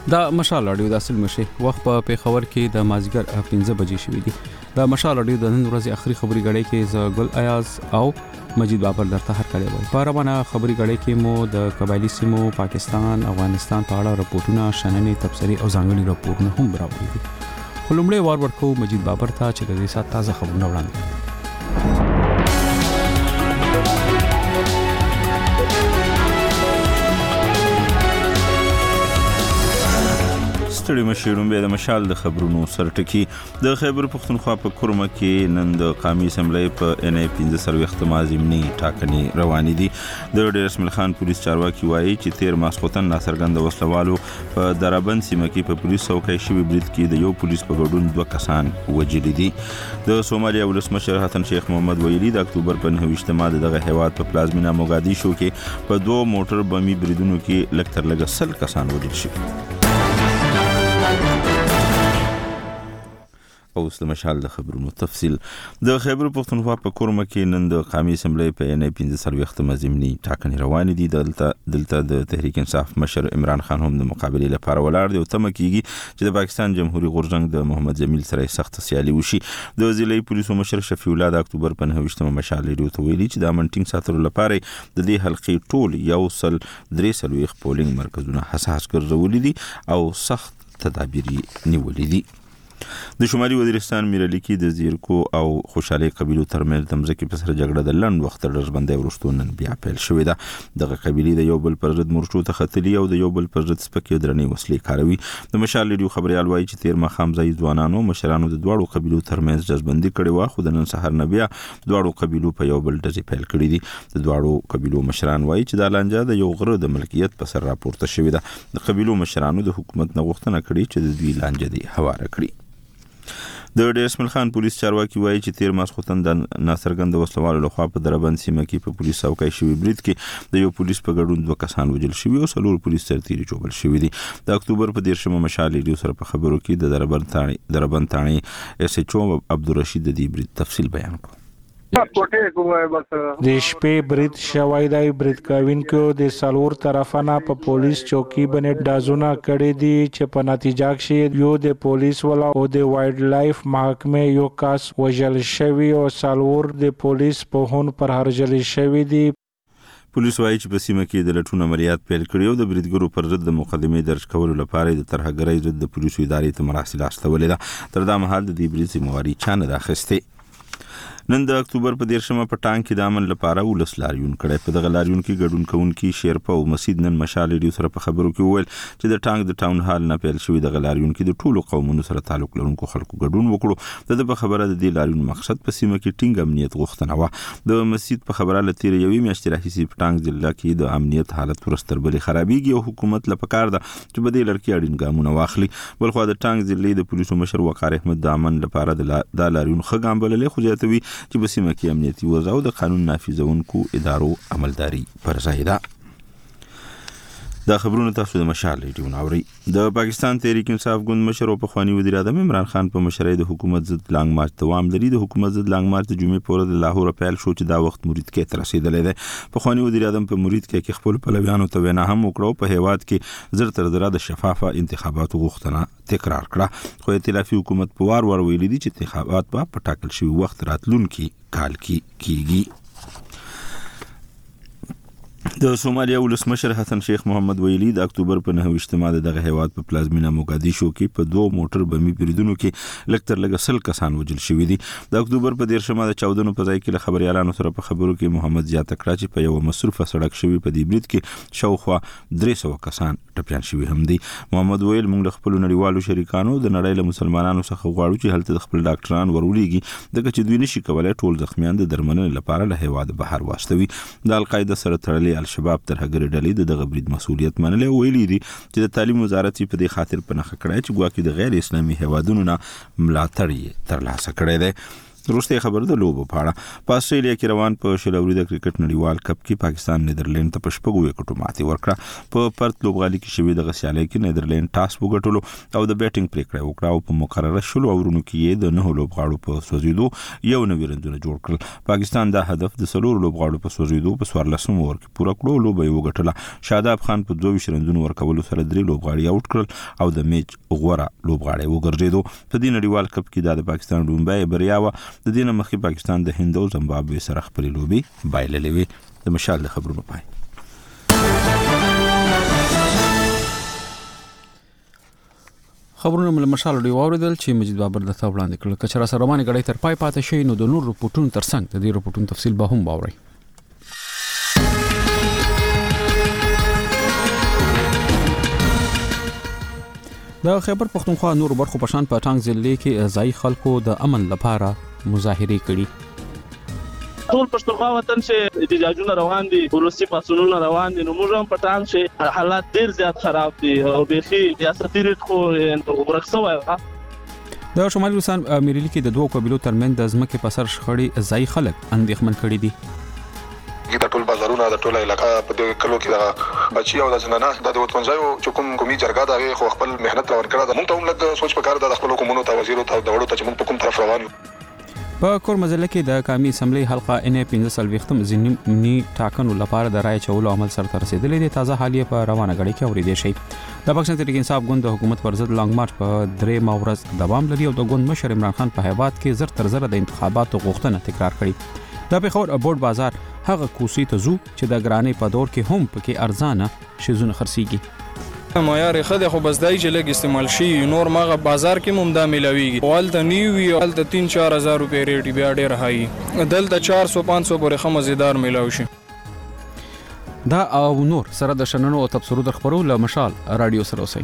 دا مشال اډیو د اصل مشه وخت په پیښور کې د مازیګر 15 بجې شوې دي. دا مشال اډیو د نن ورځې اخري خبري غړې کې ز ګل ایاز او مجید بابر درته هر کړي وي. په روانه خبري غړې کې مو د قبایلی سیمو پاکستان افغانستان په اړه راپورټونه شننې تبصرې او ځانګړي راپورونه هم برابر دي. خلومړی وار ورکو مجید بابر ته چې د دې سات تازه خبرونه وړاندې. ستړي مشیرون به د مشال د خبرونو سرټکی د خیبر پختونخوا په کورمه کې نن د قومي اسمبلی په ان ای 15 مازیمنی ټاکنې روانې دي. د ډیر اسماعیل خان پولیس چارواکي وایي چې 13 ماسخوتن ناڅرګند وسلوالو په درابند سیمه کې په پولیس څوکۍ شوی برید کې د یو پولیس په ګډون 2 کسان وژل دي. د سومالیا ولسمشر حسن شیخ محمد ویلي د اکتوبر په 9 دغه هیواد په پلازمینه موګادیشو کې په 2 موټر بمي بریدونو کې لږ تر لږه 100 کسان وژل شوي. اوس د مشال د خبرونو تفصیل. د خیبر پختونخوا په کورمه کې نن د قومي اسمبلی په ان ای 15 مازیمنی ټاکنې روانې دي. دلته د تحریک انصاف مشر عمران خان هم د مقابلې لپاره ولاړ دی او تمه کیږي چې د پاکستان جمهوریت غورځنګ د محمد جمیل سره سخت سیالي وشي. د ضلعي پولیسو مشر شفیع الله د اکتوبر په 9 مشال لري ته ویلي چې د منټینګ ساتلو لپاره د دې حلقې ټول 133 پولینګ مرکزونه حساس ګرځولي دي او سخت تدابیر نیولې دي. د شمالي وزیرستان میرعلی کې د زیرکو او خوشحالي قبیلو ترمنځ د مځکې په سر جګړه د لنډ وخت ډزبندۍ وروسته نن بیا پیل شوې ده. دغه قبیلې د یو بل پر ضد مورچو ته ختلي او د یو بل پر ضد سپکې درنې وسلې کاروي. د مشال ریډیو خبريال وایي چې 13 مخام ځای ځوانانو مشرانو د دواړو قبیلو ترمنځ ډزبندي کړې و، خو د نن سحر نه بیا دواړو قبیلو په یو بل ډزې پیل کړې دي. د دواړو قبیلو مشران وایي چې د لانجه د یو غره د ملکیت په سر راپورته شوې ده. د قبیلو مشرانو د حکومت نه غوښتنه کړې چې د دوی لانجه دې هواره کړي. د ډیر اسماعیل خان پولیس چارواکي وایي چې 13 ماسخوتن د ناڅرګند وسلوالو لخوا په دربند سیمه کې په پولیس څوکۍ شوی برید کې د یو پولیس په ګډون 2 کسان وژل شوي او 4 پولیس سرتیري جوړل شوي دي. د اکتوبر په 13 مشال ریډیو سره په خبرو کې د دربند ثاني اس ایچ او عبدالرشید د دې برید تفصیل بیان کړ. د شپې برید شوی دی. برید کوونکو د سالور طرفانه په پولیس چوکۍ باندې ډازونه کړي دي چې په نتیجه کې یو د پولیس ولا او د وایلډ لایف محکمه یو کس وژل شوی او سالور د پولیس په هون پر هرجل شوی دي. پولیس وایي چې په سیمه کې د لټون عملیات پیل کړي او د بریدګرو پر ضد د مقدمې درج کولو لپاره د ترهګرۍ ضد د پولیسو ادارې ته مراسل استولې ده. تر دا مهال د دې برید ذمہواری چا نه اخیستې. نن د اکتوبر په 13 په ټانک کې د امن لپاره ولس لاریون کړي. په دغه لاریون کې ګډون کوونکي شیرپا او مسجد نن مشال ریډیو سره په خبرو کې وویل چې د ټانک د ټاون هال نه پیل شوی دغه لاریون کې د ټولو قومونو سره تعلق لرونکو خلکو ګډون وکړو. د په خبره د دې لاریون مقصد په سیمه کې ټینګ امنیت غوښتنه و. د مسجد په خبره لتیر یوې میاشتې راهیسې په ټانک ضلع کې د امنیت حالت ورستر بلې خرابېږي او حکومت له پکار ده چې په دې لړ کې اړین ګامونه واخلي. بلخو د ټانک ضلع د پولیسو مشر وقار احمد د امن لپاره د لاریون ښه ګام بللی، خو زیاتوي چې په سیمه کې امنیتي وضع او د قانون نافذونکو ادارو عملداري پر ځای ده. دا خبرونه تاسو د مشال ریډیو ناوري. د پاکستان تحریک انصاف ګوند مشر او پخوانی وزیر اعظم عمران خان په مشرۍ د حکومت ضد لانګ مارچ دوام لري. د حکومت ضد لانګ مارچ د جمعې په ورځ د لاهور پیل شو چې دا وخت مرید کې تر رسیدلې ده. پخوانی وزیر اعظم په مرید کې خپل پلویانو ته وینا هم وکړو په هیواد کې زر تر زر د شفافه انتخاباتو غوښتنه تکرار کړه، خو ائتلافي حکومت په وار ویلي دي چې انتخابات په ټاکل شوی وخت راتلونکي کال کې کیږي. د سومالیا ولسمشر حسن شیخ محمد ویلي د اکتوبر په 9 دغه هیواد په پلازمینه موګادیشو کې په 2 موټر بمي بریدونو کې لږ تر لږه 100 کسان وژل شوي دي. د اکتوبر په 13 د چاودنو په ځای کې له خبريالانو سره په خبرو کې محمد زیاته کړه چې په یو مصرفه سړک شوی په دې برید کې شاوخوا 300 کسان ټپيان شوي هم دي. محمد ویل موږ د خپل نړیوالو شریکانو د نړۍ له مسلمانانو څخه غواړو چې هلته خپل ډاکټران ورولېږي دغه چې دوی نشي کولای ټول زخمیان د درملنې لپاره له هیواد بهر واستوي. د القاعده سره تړلې الشباب ترهګر ډلې د دغه برید مسؤلیت منلې او ویلي دي چې د تعلیم وزارت په دې خاطر په نخښه کړای چې ګواکې د غیر اسلامي هیوادونو نه ملاتړ یې ترلاسه کړی دی. وروسته خبر د لوبو په اړه په استرالیا کې روان په شلوري د کرکټ نړیوال کپ کې پاکستان نیدرلند ته په شپږو وکټو ماتې ورکړه په پرت لوبغالي کې شوې د غسیالۍ کې نیدرلند ټاس وګټلو او د بیټینګ پریکړه وکړه او په مقرره شلو اورونو کې د 9 لوبغاړو په سوځیدو یو نوی رنونه جوړ کړل. پاکستان دا هدف د 4 لوبغاړو په سوځیدو په 14 اوور کې پوره کړو. لوبه یې وګټله. شاداب خان په 22 رنونه ورکولو سره 3 لوبغاړي اوټ کړل او د میچ غوړه لوبغاړي وګرځیدو. په دې نړیوال کپ کې د پاکستان لومړی بریا و. د دې نه مخکې پاکستان د هند او زمبابوې سره خپلې لوبې بایللې وې. د مشال د خبرونو پای. خبرونه مل مشال دی واوریدل چې مجید بابر د تا وړاندې کړل. کچرا سره روانه غړې تر پای پاتې شي نو د نور رپورټونو ترڅنګ د دې رپورټونو تفصیل به هم باوري. د خیبر پختونخوا نور برخو په شان په ټانګ ضلع کې ځای خلکو د امن لپاره مظاهره کړي. ټول پښتونخوا وطن چې احتجاجونه روان دي، ولسی پاسونونه روان دي، نو موږ هم په ټانګ چې حالات ډیر زیات خراب دي او بيخي سیاسي ریټ خو ورکسوي. د شمالي روسان امریکا کې د دوه قبيلو ترمن د ځمکې په سر شخړې ځای خلک اندېښمن کړي دي. د ټول بازارونه د ټول علاقې په دې کلو کې د بچي او د زنانه د وطنځایو چې کومي جرګه دا خو خپل مهنت لور کړه. مونږ ته هم لږ سوچ پکار د خپل کومونو ته وزیر او د وړو ته چې مونږ په کوم طرف روان یو. په کورمزله کې د قومي اسمبلی حلقه ان 15 ضمني ټاکنو لپاره د رای چولو عمل سره رسیدلې دي. تازه حالیه په روانه غړي کې اورېدې شي. د پاکستان تحریک انصاف ګوند د حکومت پر ضد لانګ مارچ په 3 مورز دوام لري او د ګوند مشر عمران خان په هیواد کې زر تر زر د انتخاباتو غوښتنه تکرار کړې. د پیښور بورډ بازار هغه کوسي ته زو چې د ګرانې په دور کې هم پکې ارزانه شیزونه خرڅيږي. معیار خدای خو بس دای چې لګ استعمال شي نور ماغه بازار کې ممدا ملاويږي. ولته نیوي ولته 3-4 روپے ریټ بیا ډیر هاي دلته 400-500 پورې خمزیدار ملاوي شي. دا او نور سره د شننو او تبصرو د خبرو له مشال رادیو سره اوسئ.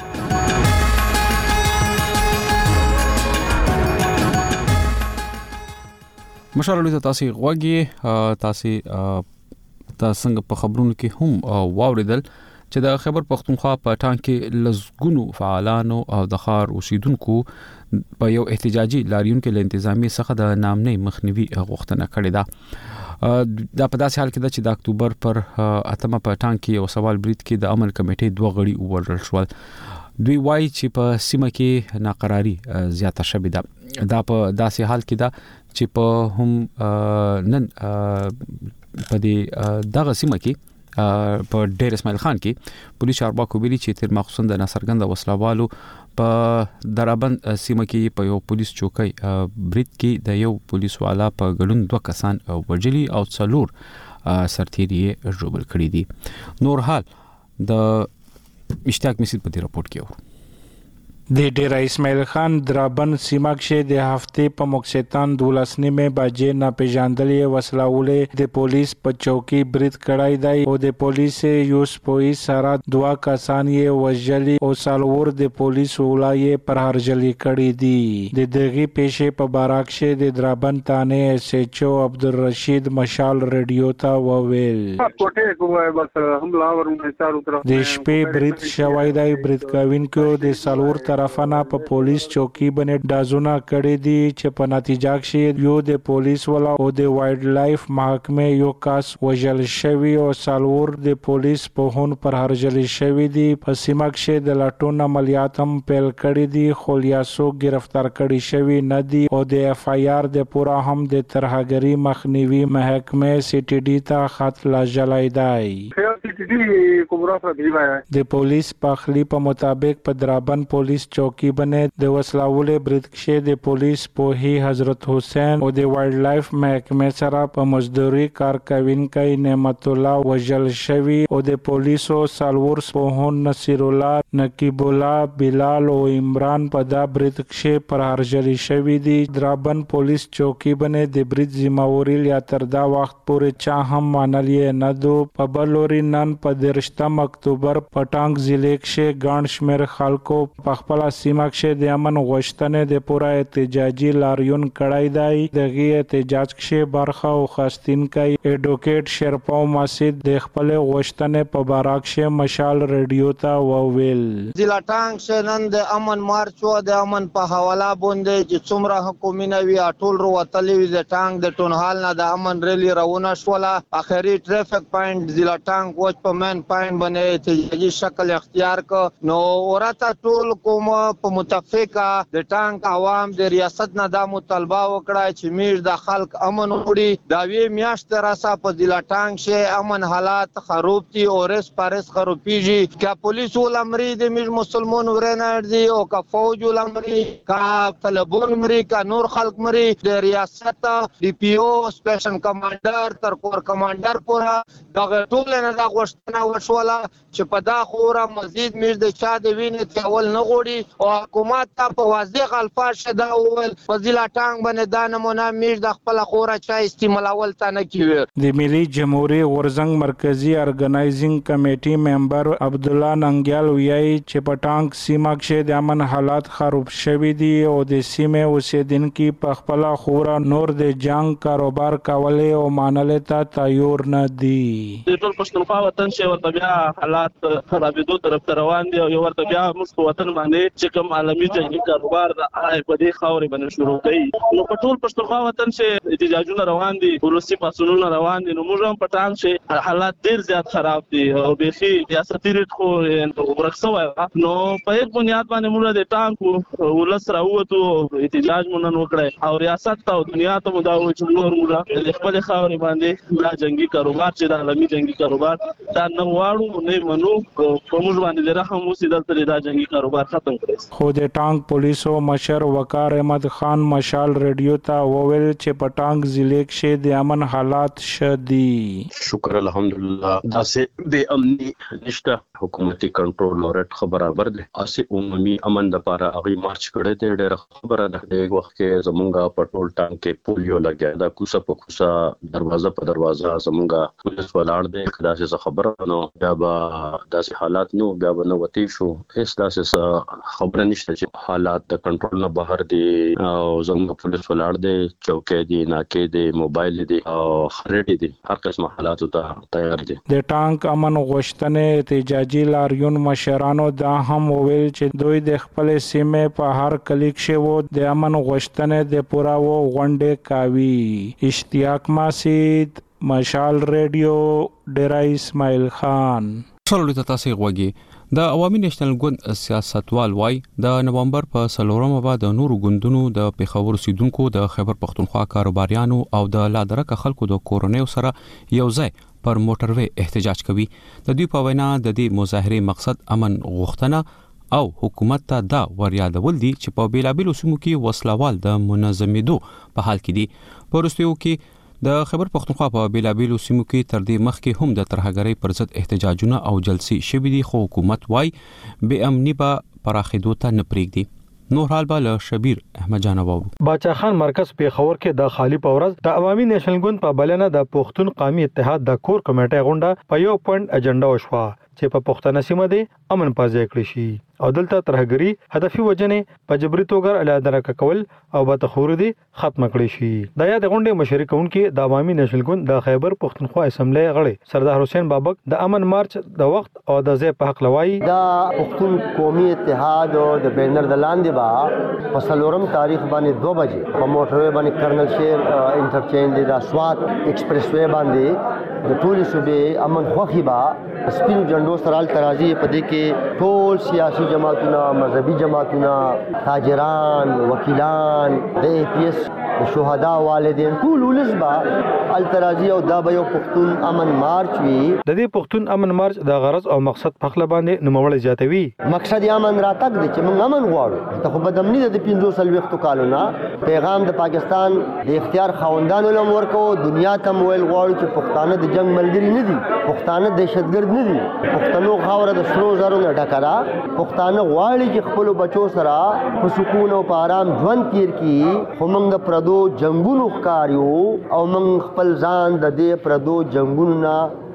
مشال له تاسو غوږی تاسو څنګه په خبرونو کې هم واوریدل چې د خیبر پختونخوا په ټانګ کې لزګونو فعالانو او د خار اوسیدونکو په یو احتجاجي لاریون کې له انتظامی څخه د نامنۍ مخنیوي غوښتنه کړې ده. دا په داسې حال کې ده چې د اکتوبر پر 8 په ټانګ کې یو سوال بریټ کې د امن کمیټې 2 غړي ووژل شول. دوی وایي چې په سیمه کې ناقراری زیاته شوې ده. دا په داسې حال کې ده چې په هم نن په دې دغه سیمه کې په ډیر اسماعیل خان کې پولیس چارواکو ویلي چې تر مخصوص د ناصرګند وسلوالو په درابند سیمه کې په یو پولیس چوکۍ بریټ کې د یو پولیس والا په ګډون 2 کسان وژلي او 4 سرتیري ژوبل کړي دي. نور حال د اشتیاق مسید په دې راپورټ کې د ډیر اسماعیل خان درابند سیمه کې د هفته په مکسیتان 12 بجې ناپېژاندلې وسلهولې د پولیس په چوکۍ بریټ کړای دی او د پولیس یو سپوی سره 2 کسان یې وژلي او سالور د پولیس ولایې پر هرجلي کړي دي. د دغه پیښې په باراکشه د درابند تانه اس ایچ او عبدالرشید مشال رادیو ته وویل د شپې بریټ شوای دی. بریټ کاوینکو د سالور طرفانه په پولیس چوکۍ باندې دازونه کړي دي چې په نتیجه کې یو د پولیس ولا او د وایلډ لایف محکمه یو کس وژل شوی او سالور د پولیس په هون پر هرجل شوی دي. په سیمه کې د لاټون عملیات هم پیل کړي دي خو لیاسو گرفتار کړي شوی نه دي او د اف آی آر د پورا هم د ترهګری مخنیوي محکمه سی ټی ډی ته خط لا جلای دی. د پولیس په خلی په مطابق په درابند پولیس چوکی باندې د وسلاولې برتکشه د پولیس په هی حضرت حسین او د وایلډ لایف محکمه سره په مزدوري کار کوونکی نعمت الله وجل شوی او د پولیسو سالور په هون نصیر الله نقیب الله بلال او عمران په دا برتکشه پر هرجلی شوی دي. درابند پولیس چوکی باندې د برت ذمہواری یا تر دا وخت پورې چا هم مانلې نه دو. په بلوري نه میاشتن په 13 اکتوبر په ټانک ضلع کې ګڼ شمېر خلکو په خپل سیمه کې د امن غوښتنې د پوره احتجاجي لاریون کړی دی. دغه احتجاج کې برخه واخیستونکي ایډوکیټ شرپاو مسجد د خپل غوښتنې په باره کې مشال رادیو ته وویل. ضلع ټانک کې نن د امن مارچ او د امن په حواله باندې چې څومره حکومت وی ټول وروتلې د ټانک د ټونهال نه د امن ریلی روانه شوله. اخري ټریفیک پوینټ ضلع ټانک وچ په مین پوینټ باندې احتجاجي شکل اختیار ک. نو ورته ټول کوم په متفقه د ټانک عوام د ریاست نه د مطالبه وکړه چې میر د خلک امن وړي. دا وی میاشت راسه په ضلع ټانک کې امن حالات خراب دي او رس پارس خرابيږي. کا پولیس ولمري د میر مسلمان ورنر دي او کا فوج ولمري کا طلبون مري کا نور خلک مري د ریاست ډي پی او سپیشل کمانډر تر کور کمانډر پورا دغه ټول نه د غوښتنه وشوله چې په دا خوره مزید میر د چا د وینې تول نه غوړي او حکومت ته په واضح الفاظ شدا اول په ضلع ټانک باندې دا نمونه میر د خپل خوره چا استعمالول تا نه کیوي. د ملي جمهوریت غورزنګ مرکزی ارګنایزینګ کمیټي ممبر عبد الله ننګیال ویایي چې په ټانک سیمه کې د امن حالات خراب شوي دي او د سیمه اوسیدونکو په خپل خوره نور د جنگ کاروبار کولې او مانلې ته تیار نه دي. د ټول پښتونخوا وطن چې ورته بیا حالات خرابېدو طرف ته روان دي او ورته بیا موږ په وطن باندې چې کوم عالمي جنگي کاروبار د په دې خاورې باندې شروع کړي. نو په ټول پښتونخوا وطن چې احتجاجونه روان دي ولسي پاڅونونه روان دي نو موږ هم په ټانک چې حالات ډېر زیات خراب دي او بیخي ریاستي ریټ خو ورک شوی. نو په هیڅ بنیاد باندې موږ د ټانک ولس راووتو احتجاج مونږ نن وکړی او ریاست ته او دنیا ته مو دا وایي چې موږ د خپل خاورې باندې دا جنگي کاروبار چې د عالمي جنگي کاروبار دا نه غواړو نه منو په موږ باندې د رحم وسی دلته دا جنگي کاروبار ختم کړي. خو د ټانک پولیسو مشر وقار احمد خان مشال رادیو ته وویل چې په ټانک ضلع کې د امن حالات شدي. شکر الحمدلله داسې د امني نشته حکومتي کنټرول اورټ خبره ده اسې عمومي امن لپاره هغه مارچ کړی دی. ډېر خبره ده د وخت کې زمونږه پټول ټانک کې پولیو لګیا دا کوسه په کوسه دروازه په دروازه زمونږه پولیس ولاړ دی. داسې خبره نو بیا به داسې حالات نو بیا به نو وتی شو. هیڅ داسې خبره نشته چې حالات د کنټرول نه بهر دي او زمونږه پولیس ولاړ دی چوکۍ دي ناکې دي موبایل دي او خریټ دي هر قسم حالات ته تیار دي. د ټانک امن غوښتنې احتجاجي لاریون مشرانو دا هم وویل چې دوی د خپل سیمې په هر کلیک کې د امن غوښتنې د پوره غونډې کوي. اشتیاق مسجد مشال رادیو ډیرای اسماعیل خان. شلو ته تاسو غوږی د عوامي نېشنل ګوند سیاستوال وای د نومبر په 4 بعد د نورو ګوندونو د پیښور سیدونکو د خیبر پختونخوا کاروباریانو او د لادرکه خلکو د کورونیو سره یو ځای پر موټروي احتجاج کوي. د دوی په وینا د دې مظاهره مقصد امن غوښتنه او حکومت ته دا وریادول دي چې په بیلابیلو سیمو کې وسلوال د منظمېدو په حال کې دي. پرستیو کې د خیبر پختونخوا په بیلابیلو سیمو کې تر دې مخکې هم د ترهګرۍ پر ضد احتجاجونه او جلسې شوي دي خو حکومت وای بې امني به پراخېدو ته نه پرېږدي. نور حال به له شبیر احمد جان وو. باچا خان مرکز پیښور کې د خالی پورز د عوامي نېشنل ګوند په بلنه د پښتون قومي اتحاد د کور کمیټې غونډه په یو پوینټ اجنډا وشوه چې په پښتنه سیمه دې امن پازې کړی شي او دلته ترهګری هدفي وجنې په جبري توګه اعلان کول او به تخوردي ختم کړی شي. د یاد غونډې مشري کوونکي د عوامي نېشنل ګوند د خیبر پختونخوا اسمبلی غړي سردار حسین بابک د امن مارچ د وخت او د ځای په حق لوي دا پښتون قومي اتحاد او د بینر د لاندې با په سلورم تاریخ باندې 2 بجې په موټروي باندې کرنل شیر انټرچینج د اسوات ایکسپریس وې باندې د ټولي صوبې امن خوخي با سپینو جنډو سره ترازی په دې کې ټول سیاسي جماعتونه مذهبي جماعتونه تاجران وکیلان د ای پی ایس شهدا والدین ټول ولسبا الترازی او دا به یو پښتون امن مارچ وی. د دې پښتون امن مارچ د غرض او مقصد په خپل باندې نوموړی زیاتوي. مقصد یې امن راتګ دی چې موږ امن غواړو. ته خو بدامنی د 15 وختو کالونه پیغام د پاکستان د اختیار خاوندانو لم ورکو دنیا ته مویل غواړو چې پښتانه د جنگ ملګری نه دي پښتانه دهشتګرد نه دي پښتنو خاوره د سرو زرو نه ډکرا پښتانه غواړي چې خپل بچو سره په سکون او په آرام ژوند تیر کړي خو موږ د پردو جنگونو ښکاریو او موږ خپل ځان د دې پردو جنگونو نه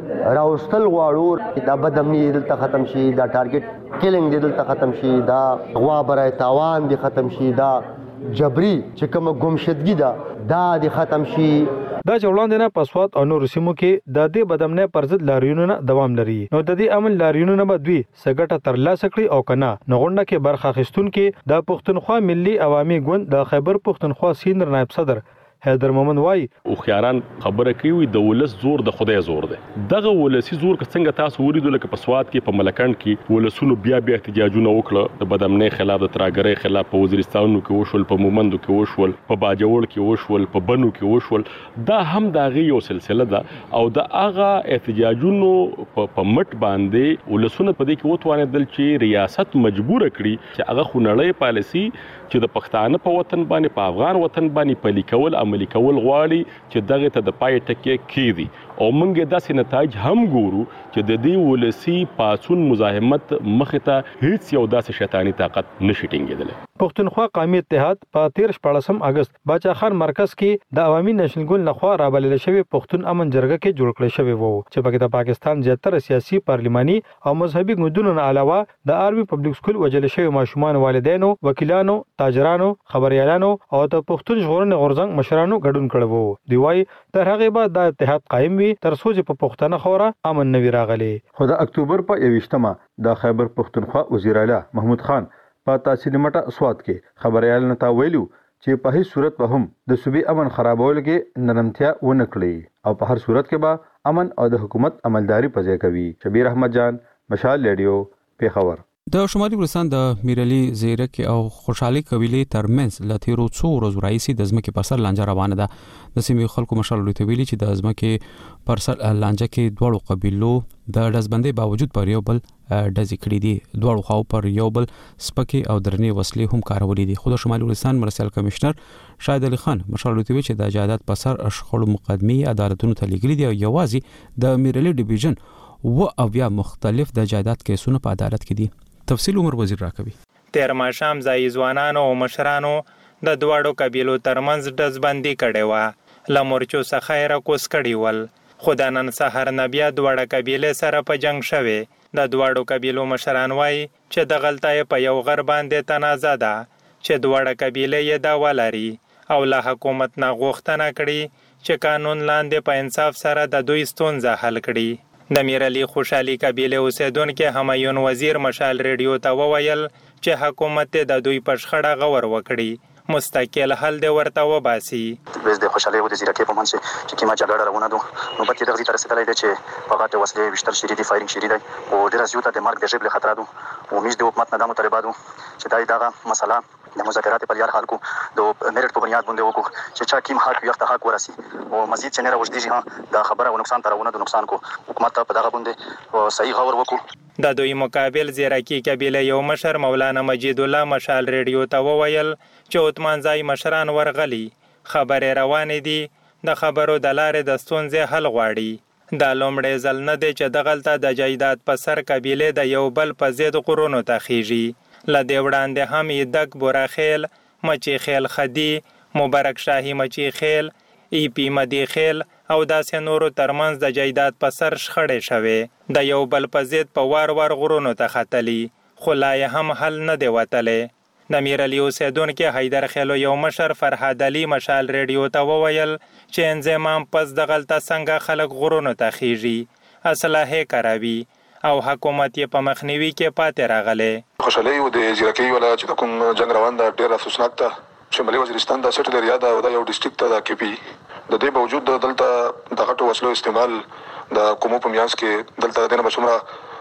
راوستل غواړو دا بدامني دلته ختم شي، دا ټارګټ کیلینګ دلته ختم شي، دا غوا برای تاوان دي ختم شي، دا جبري چې کوم ګمشدګي دا د ختم شي. دا چولاند نه پسوات او نور سیمو کې د دې بدامنۍ پر ضد لاریونونه دوام لري. نو د دې امن لاریونونه به دوی سګټه ترلاسه کړي او کنه نغونډه کې برخه اخیستونکي د پښتونخوا ملي عوامي ګوند د خیبر پښتونخوا سینر نائب صدر حیدر مومن وای او خياران خبره کوي د ولس زور د خدای زور دی. دغه ولسی زور څنګه تاسو وریدل لکه په سواد کې په ملکند کې ولسونو بیا احتجاجونه وکړه د بدامنۍ خلاف، د تراګرۍ خلاف، په وزیرستانو کې وشول، په مومندو کې وشول، په باجوړ کې وشول، په بنو کې وشول. دا هم دغه یو سلسله ده او د هغه احتجاجونو په مټ باندې ولسونه په دې کې وتوانېدل چې ریاست مجبور کړي چې هغه خونړۍ پالیسي چې د پښتانه په وطن باندې په افغان وطن باندې پلي کول عملي کول غواړي چې دغه ته د پای ټکی کیږي. او موږ داسې نتایج هم ګورو چې د دې ولسی پاسون مزاحمت مخه ته هیڅ یو داسې شیطانی طاقت نشي ټینګېدل. پښتونخوا قومي اتحاد په 13 اگست باچا خان مرکز کې د عوامي نېشنل ګوند لخوا رابلل شوی پښتون امن جرګه کې جوړ کړی شوی وو چې پکې د پاکستان زیاتره سیاسي، پارلماني او مذهبي ګوندونو نه علاوه د آرمي پبلک سکول وجل شوی ماشومان، والدینو، وکیلانو، تاجرانو، خبريالانو او د پښتون ژغورنې غورځنګ مشرانو ګډون کړی وو. دی وايي تر هغه بعد د اتحاد قائم وي تر څو چې په پښتنه خوره امن نوي راغلي. خو د اکتوبر په 21مه د خیبر پښتونخوا وزیر اعلی محمود خان په تحصیل مټه سواد کې خبريال نتا ویلو چې په هیڅ صورت به هم د صوبې امن خرابول کې نرمتیا ونه کړي او په هر صورت کې به امن او د حکومت عملداري پځای کوي. شبیر احمد جان، مشال ریډیو، پیښور. د شمالي ګلستان د میرعلی زیرک او خوشحالي قبيله ترمنځ لتیرو څو ورځو راځي د ځمکې پر سر لانجه روانه ده. د سیمې خلکو مشال لوي ویلي چې د ځمکې پر سر لانجه کې دوړو قبيلو د دزبندۍ باوجود پر یو بل ډزې کړې دي. دوړو خو پر یو بل سپکي او درنې وسلې هم کارولې دي. خو د شمالي ګلستان مرستيال کمشنر شاهد علي خان مشال لوي چې د جایداد پر سر شخړو مقدمي عدالتونو ته لګري دي او یوازې د میرعلی ډیویژن او بیا مختلف د جایداد کیسونو په عدالت کې دي. تفصیل عمر وزیر راکوي. تیر ماښام ځای ځوانانو او مشرانو د دواړو قبیلو ترمنځ ډزبندي کړې وه. له مورچو څخه یې راکوز کړي ول. خو د نن سهار نه بیا دواړه قبیلې سره په جنګ شوې. د دواړو قبیلو مشران وایي چې د غلطۍ په یو غر باندې تنازع ده چې دواړه قبیلې یې دعوا لري او له حکومت نه غوښتنه کړي چې قانون لاندې په انصاف سره د دوی ستونزه حل کړي. د میرعلی خوشحالي قبیله اوسیدونکو همایون وزیر مشال ریډیو ته وویل چې حکومت د دوی په شخړه غور وکړي، مستقل حل دی ورته وباسي. وز د خوشحالي او د زیرکې په منځ کې کیما جګړه روانه ده نو پکې دغه تر رسیدلای دی چې په غاټه وسلې وشتل شری دی فایرینګ شری دی او ډیر زیاته د مرګ د جبل خطر ده او میز د حکومت نه د مطالباتو چې دغه مسله د مذاکرات په لار حل کو د میرټ په بنیاد باندې وکړو چې چا کیم حق یو حق ورسي او مزید چې نه راوځي دا خبره او نقصان ترونه د نقصان کو حکومت په دغه باندې صحیح غور وکړو. د دوی مقابل زیرکی قبیله یو مشر مولانا مجید الله مشال ریډیو ته وویل چې عثمان ځای مشران ورغلي، خبرې روانې دي، د خبرو د لارې د ستونزې حل غواړي. دا لومړی ځل نه دی چې دغلته د جایداد په سر قبیلې د یو بل په ضد غرونو ته خیږي. له دې وړاندې هم یدک بوراخیل، مچی خیل خدي، مبارک شاهي مچی خیل، ای پی مدی خیل او داسې نورو ترمنځ د جایداد په سر شخړې شوې. د یو بل په ضد په وار وار غرونو ته ختلي خو لا یې هم حل نه دی وتلی. د میرعلی اوسیدونکو حیدر خیلو یو مشر فرهاد علي مشال ریډیو ته وویل چې انضمام پس دغلته څنګه خلک غرونو ته خیږي، اصلاح کاروي او حکومت یې په مخنیوي کې پاتې راغلی. خوشحالي او د زیرکۍ ولا چې کوم جنگ روان ده ډیر افسوسناک ده. شمالي وزیرستان د سټ ایریا ده او د یو ډیسټریکټ ده کې پی د دې باوجود دلته د غټو وسلو استعمال د کومو په میانس کې دلته دنه بشمره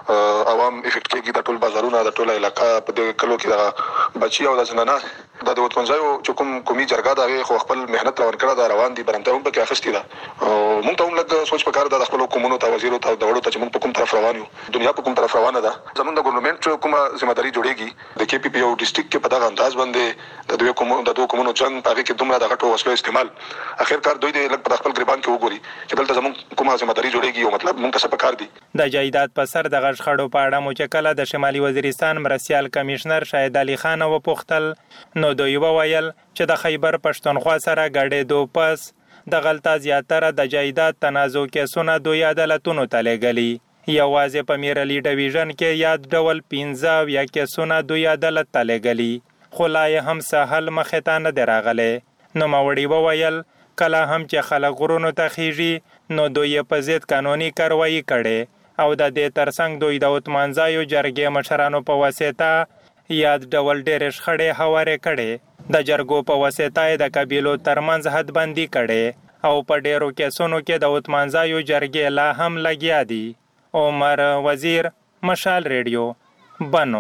عوام افیکټ کېږي. د ټول بازارونه د ټول علاقہ په دې کلو کې د بچي او د زنانه د وطنځایو چې کوم قومي جرګه دا خو خپل مهنت روان کړه دا روان دي برنته هم پکې اخستې ده. مونږ ته هم لږ سوچ پکار ده د خپل حکومتونو ته وزیرو ته د وړو ته چې مونږ په کوم طرف روان یو، دنیا په کوم طرف روانه ده. زمونږ د ګورنمنت کومه ځمېداري جوړيږي د کې پی پی یو ډیسټریکټ کې په دغه انداز باندې د دوه کومونو جنگ هغه کې دومره د غټو وسلو استعمال اخر کار دوی د لږ په خپل ګریبان کې وګوري چې دلته زمونږ کومه ځمېداري جوړيږي او مطلب مونږ څه پکار دي. د جایداد په سر د غشخړو په اړه مو چې کله د شمالي وزیرستان مرستيال کمشنر شاهد علي خان و پوښتل نو دوی وویل چې د خیبر پښتونخوا سره ګډېدو پس د غلطه زیاتره د جایداد تنازع کیسونه دوی عدالتونو ته لېږلي. یوازې په میرلی ډویژن کې یاد ډول 15 یا کیسونه دوی عدالت ته لېږلي، خو لا یې هم څه حل مخې ته نه دی راغلی. نوموړي وویل کله هم چې خلک غرونو ته خیږي نو دوی یې په ضد قانوني کاروایي کړې او د دې ترڅنګ دوی د اتمانځایو جرګې مشرانو په واسطه یاد ډول ډېرې شخړې هوارې کړې. د جرګو په واسطه یې د قبیلو ترمنځ حدبندي کړې او په ډېرو کیسونو کې د اتمانځایو جرګې لا هم لګیا دي. عمر وزیر، مشال ریډیو، بنو.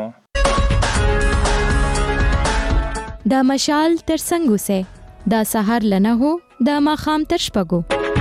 د مشال ترڅنګ اوسه د سحر لنه هو د ماخام تر شپږو.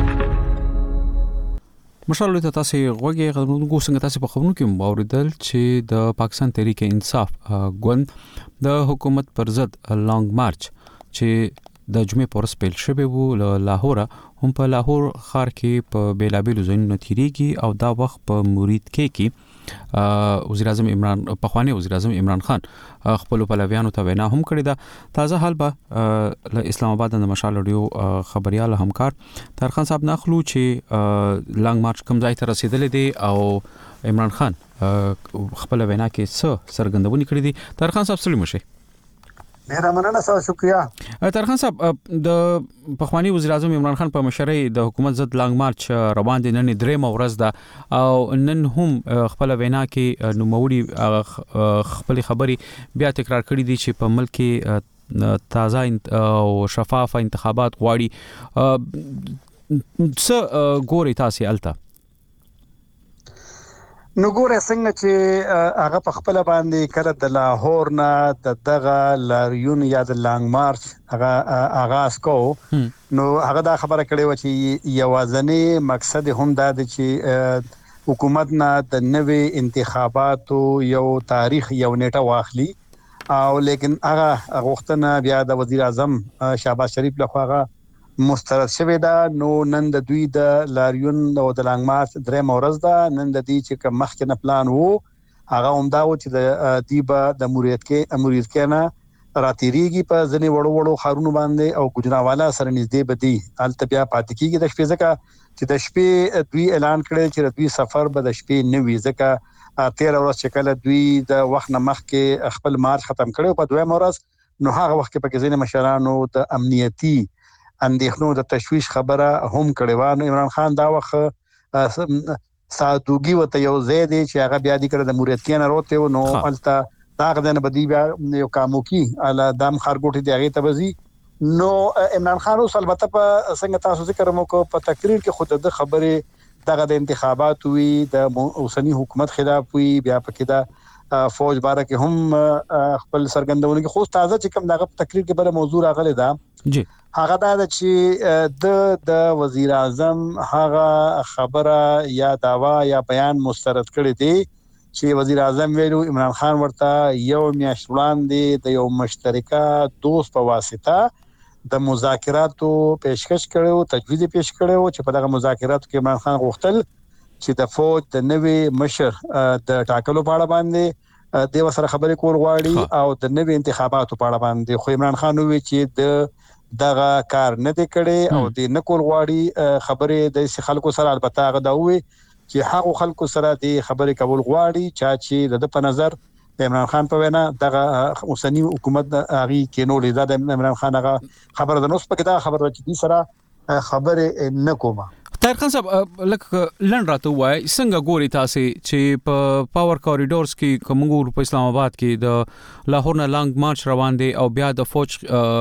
مشال ته تاسو غوږی غوږ څنګه تاسو په خبرونو کې موریدل چې د پاکستان تحریک انصاف ګوند د حکومت پر ضد لانګ مارچ چې د جمعې پر ورځ پیل شوی وو له لاهور هم په لاهور ښار کې په بیلابیلو ځایونو تیریږي او دا وخت په مرید کې وزیر اعظم پخوانی وزیر اعظم عمران خان خپل پلویانو ته وینا هم کړې ده. تازه حال به له اسلام آباد د مشال رادیو خبريال همکار طاهر خان صاحب نخلو چې لانګ مارچ کوم ځای ته رسیدلې دي او عمران خان خپل وینا کې څه څرګندونې کړې دي. طاهر خان صاحب سلام شه. ډیره مننه، تاسو شکریہ. طاهر خان صاحب د پخوانی وزیر اعظم عمران خان په مشرۍ د حکومت ضد لانګ مارچ روان دي، نن درېمه ورځ ده او نن هم خپل وینا کې نوموړي خپل خبري بیا تکرار کړې دي چې په ملک کې تازه او شفاف انتخابات غواړي. څه ګوري تاسو الته؟ نو ګوره څنګه چې هغه په خپل باندې کله د لاهور نه د دغه لاریون یا د لانګ مارچ هغه آغاز کو نو هغه دا خبره کړې و چې یوازنی مقصد هم دا دی چې حکومت نه د نوې انتخاباتو یو تاریخ یو نیټه واخلي او لیکن هغه غوښتنه بیا د وزیر اعظم شهباز شریف لخوا مسترد شوی دا. نو نن د دوی د لاریون او د لانګ مارچ درېمه ورځ ده. نن د دې چې کوم مخکنه پلان وو هغه هم دا و چې د دیبا د مرید کې نه راتېریږي په ځنې وړو خارونو باندې او ګجراوالا سره نږدې بدی الته بیا پاتې کیږي د شپې ځکه چې د شپې دوی اعلان کړی چې دوی سفر به د شپې نه وي ځکه 13 ورځې چې کله دوی د وخت نه مخکې خپل مارچ ختم کړو په دویمه ورځ نو هغه وخت کې په ځینې مشرانو د امنیتي اندېښنو د تشويش خبره هم کړې و. نو عمران خان دا وخت سادوګي وته یو ځای دی چې هغه بیا د کړه د مریدکین وروته نو الته داغه نه بدی بیا یو کاموکی اله دام خارګوټي دی هغه ته وزي. نو عمران خان اوس البته په څنګه تاسو ذکر مو کو په تقریر کې خود د خبره دغه د انتخابات وی د اوسنی حکومت خلاف وی بیا پکې دا فوج باره کې هم خپل سرګندونه کې خو تازه چې کوم دغه تقریر کې بل موضوع راغلی دا جی هغه دا چې د وزیر اعظم هغه خبره یا داوا یا بیان مسترد کړی دی چې وزیر اعظم ویلو عمران خان ورته یو میاشت وړاندې د یو مشترکه دوست په واسطه د مذاکراتو پیشکش کړو، تجویز پیش کړو چې په دغه مذاکراتو کې عمران خان غوښتل چې د فوج د نوې مشر د ټاکلو په اړه باندې د وسره خبرې کول غواړي او د نوې انتخاباتو په اړه باندې. خو عمران خان وی چې د دغه کار نه دی کړی او د نکول غواړي خبرې د خلکو سره. البته هغه دا وی چې هغه خلکو سره د خبرې کول غواړي چې د په نظر د عمران خان په وینا دغه اوسنی حکومت هغه کې نو لیدا د عمران خان هغه خبره د نوس پکې دا خبره چې دې سره خبره نه کومه. طاهر خان صاحب لکه لن راته وای څنګه ګوري تاسو چې په پاور کوریډورز کې کومګور په اسلام آباد کې د لاهور نه لانګ مارچ روان دي او بیا د فوج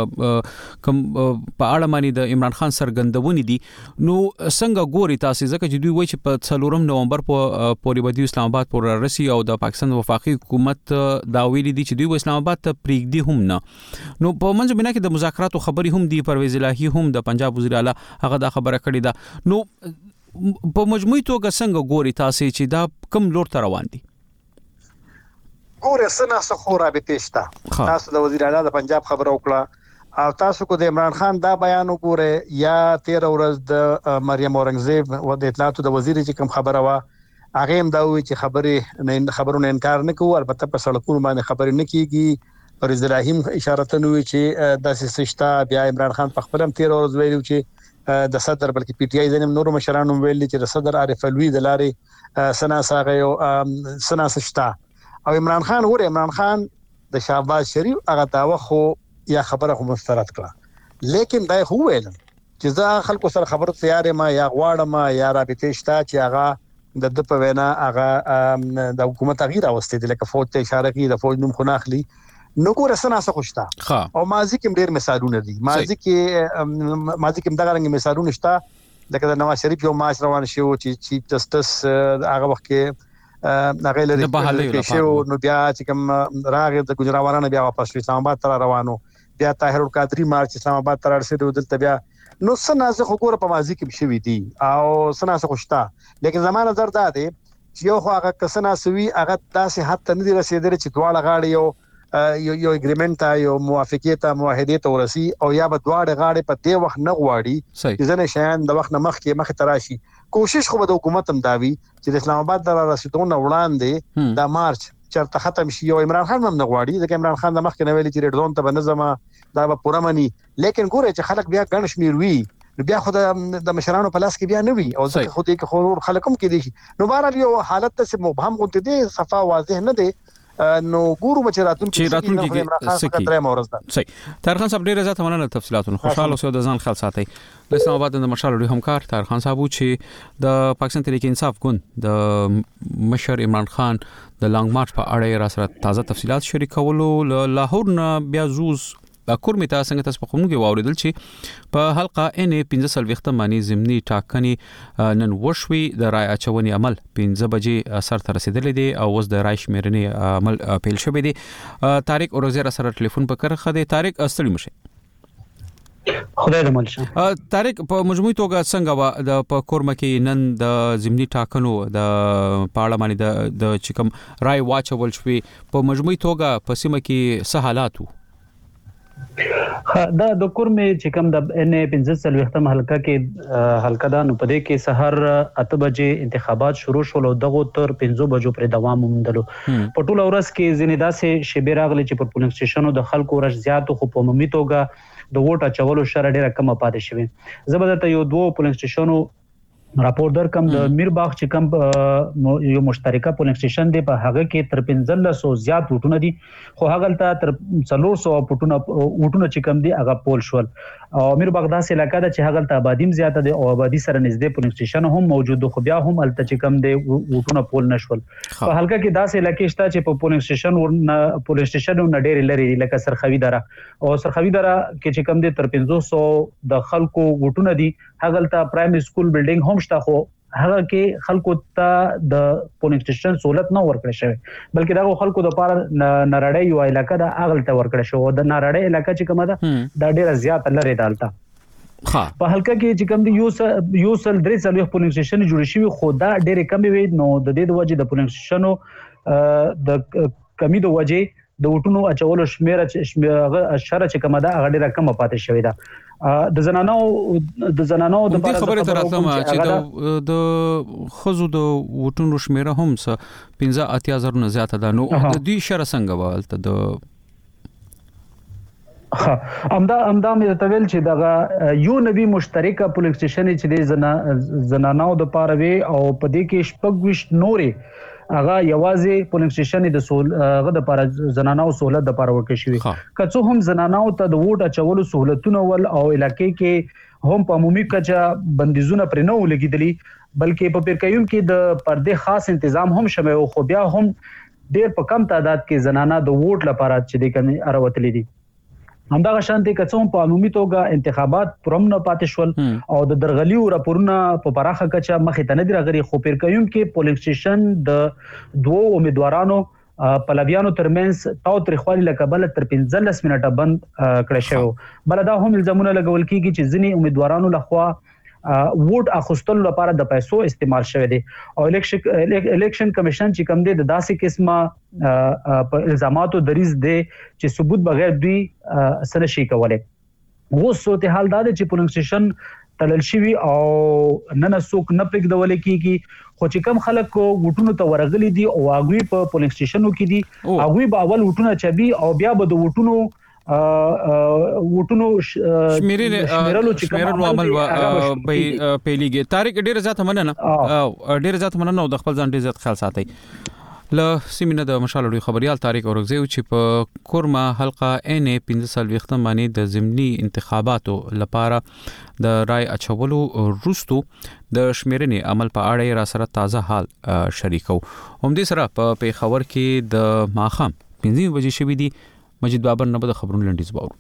کوم په اړه باندې د عمران خان سرګندونې دي نو څنګه ګوري تاسو ځکه چې دوی وایي چې په 4 نومبر پورې بدی اسلام آباد پورې رسي او د پاکستان وفاقي حکومت دا ویلي دي چې دوی اسلام آباد ته پریږدي هم نه. نو په منځ بنا کې د مذاکراتو خبري هم دي، پرویز الهی هم د پنجاب وزیر اعلی هغه دا خبره کړې ده. نو په مجموعي توګه څنګه ګوري تاسو چې دا کوم لور ته روان دي؟ ګوره سناسه خو رابطه شته. تاسو د وزیر اعلی د پنجاب خبره وکړه او تاسو کو د عمران خان دا بیان وګوره یا 13 ورځ د مریم اورنګزیب و د اطلاعاتو د وزیر چې کوم خبره وا هغه هم دا وی چې خبرونه انکار نه کوي. البته په سړکونو باندې خبرې نه کیږي. پرویز الهی اشاره تنوي چې د سیسټا بیا عمران خان په خپل هم 13 ورځ ویلو چې د صدر بلکې پی ټی آی زنم نور مشرانو ویل چې د صدر عارف الوی د لارې سنا ساغه او سنا سشتا او عمران خان د شهباز شریف هغه داوا خو یا خبره خو مسترد کړه لیکن دا خو ویل چې زه خلکو سره خبرو تیار ما یا غواړم یا رابطه شته چې هغه د په وینا هغه د حکومت تغییر اوسته د لکه فوج ته اشاره کوي د فوج نوم خناخلی نو کو رسنه څه خوشتا او ماضی کې ډېر مثالونه دي ماضی کې دغه رنګ مثالونه شته لکه د نواز شریف یو ماش روان شو چې چیف جسټس هغه وخت کې هغه لري چې نو بیا چې کوم راغی د ګجراوالانو بیا واپس اسلام آباد ته روانو بیا طاهر القادری مارچ اسلام آباد ته رسیدو دلته بیا نو سناسه خو په ماضی کې شوي دي او سناسه خوشتا لیکن زمانه نظر دا دی چې یو خو هغه کسنا سوي هغه تاسو حتی نه رسیدل چې دواړه غاړي یو اګریمنت یو موافقه ته معاهده ته ورسي او یا به دواړه غاړي په دې وخت نه غواړي چې ځنه شیان د وخت نه مخ تراشي کوشش خو د حکومت هم داوي چې د اسلام آباد د رسیدونه وړاندې د مارچ چرته ختم شي او عمران خان هم نه غواړي ځکه عمران خان د مخ کې ویلي چې ریډ زون ته بنظم دا به پوره مني لیکن ګوره چې خلک بیا ګڼ شمیر وي بیا خو د مشرانو په لاس کې بیا نه وي او ځکه خو دې کې خو خلکم کې دي نو بهر یو حالت ته مبهم غونډه دي صفه واضح نه دي نو ګورو بچراتون کې سکی صحیح طاهر خان صاحب ډیره زیاته مننه تفصيلاتونه خوشاله اوسئ د ځان خیال ساتئ د اسلام آباد د مشال لري همکار طاهر خان صاحب چې د پاکستان تحریک انصاف ګوند د مشر عمران خان د لانګ مارچ په اړه را سره تازه تفصيلات شریکولو لاهور نه بیا زوز کورمه تاسو څنګه تاسو په کوم کې واوریدل چې په حلقه ان 15 وختم باندې زمینی ټاکنې نن وشوي د رای اچونې عمل 15 بجې سر ته رسیدلې دي او اوس د رای شمیرنې عمل پیل شوی دی طارق اورزیر سره ټلیفون په کړه خدای طارق استړي مشه خدای دې ملشه طارق په مجموعي توګه څنګه د په کورمه کې نن د زمینی ټاکنو د پارلمان د چکم رای واچول شوی په مجموعي توګه په سیمه کې څه حالات وو دا د کورمه چې کوم د ان 15 وختم حلقه کې حلقه دا نو پدې کې سحر 8 بجې انتخابات شروع شول او دغه تر 15 بجو پر دوام ومندلو په ټول ورځ کې زنیدا سه شبیر اغلی چې په پولیس سټیشنو د خلکو ورش زیات خو په عمومي توګه د ووټ اچولو شر ډیره کم پاتې شوی زبردست یو دوه پولیس سټیشنو راپور در کم د میرباغ چې کم یو مشترکه پولیس سټیشن دی په هغه کې تر 1500 زیات وټونه دي خو هغه ته تر 400 وټونه چې کم دي هغه پول شول او میرباغ داسې علاقہ ده چې هغه ته آبادیم زیاته دي او آبادی سره نږدې پولیس سټیشن هم موجود خو بیا هم الته چې کم دي وټونه پول نشول په حلقه کې داسې علاقې شته چې په پولیس سټیشن نه ډېر لري لکه سرخوي دره او سرخوي دره کې چې کم دي تر 500 د خلکو وټونه دي هغه ته پرایمری سکول بلډینګ هم شته خو هغه کې خلکو ته د پولیس سټیشن سہولت نه ورکړل شوی بلکې دا خلکو د پاره نړړې یو علاقہ د اغل ته ورکړل شو د نړړې علاقہ چې کومه ده دا ډیره زیات لري دالته په حلقه کې چې کوم دی یو سل درې سل پولیس سټیشن جوړ شوی خو دا ډیره کم وي نو د دې د وجې د پولیس سټیشنو د کمی د وجې د وټونو اچولو شمیره شر چې کومه ده هغه ډیره کم پاتې شوی ده د زنانو د په خبره تر اتلم چې د خزو د وټونو شمیره هم 15,000 نه زیاته ده نو د دې شر څنګه والته د امدا مې تویل چې دغه یو نوی مشترکه پولیس سټیشن چې د زنانو د پاره وی او په دې کې شپږ نورې هغه یوازې پولیس سټیشن د هغه د لپاره زنانو سہولت د لپاره ورکړي شوی که څه هم زنانو ته د ووټ اچولو سہولتونه ول او علاقې کې هم په عمومي کچه بندیزونه پر نه ولګیدلی بلکې په پیرکیوم کې د پرده خاص تنظیم هم شمه خو بیا هم ډیر په کم تعداد کې زنانه د ووټ لپاره چې د کمی اړوتلې دي همدغه شانتي کڅوم په عمومي توګه انتخابات پرم نه پاتې شول او د درغلیو راپورونه په پراخه کچه مخې ته نه دی راغلي خو پیرکیوم کې پولیس سټیشن د دوه امیدوارانو پلویانو ترمنځ تاو تریخوالي لکبل تر 15 منټه بند کړی شو بل دا هم الزامونه لګول کیږي چې ځینی امیدوارانو لخوا ووټ اخستلو لپاره د پیسو استعمال شوی دی او الیکشن کمیشن چې کوم دی د داسې قسمه په الزاماتو دریز دی چې ثبوت بغیر دوی سره شي کولای وو صورتحال دا چې پولیس سټیشن تلل شي او نن څوک نه پرېږدول کیږي خو چې کم خلک وټونو ته ورغلي دي او هغه په پولیس سټیشنو کې دي هغه به اول وټونه چبي او بیا به د وټونو وټونو شمیرلو عمل به پیلیږي. طارق ډیر زیات مننه او د خپل ځان ډیر زیات خیال ساتي. له سیمینه د مشال لوی خبريال طارق اورغزی چې په کورما حلقه ان 15 وختم باندې د ضمني انتخاباتو لپاره د رای اچولو وروستو د شمیرنې عمل په اړه را سره تازه حال شریکو. هم دې سره په پیښور کې د ماخام 15 بجې شوې دي. مجید بابر نه د خبرونو لنډیز باور.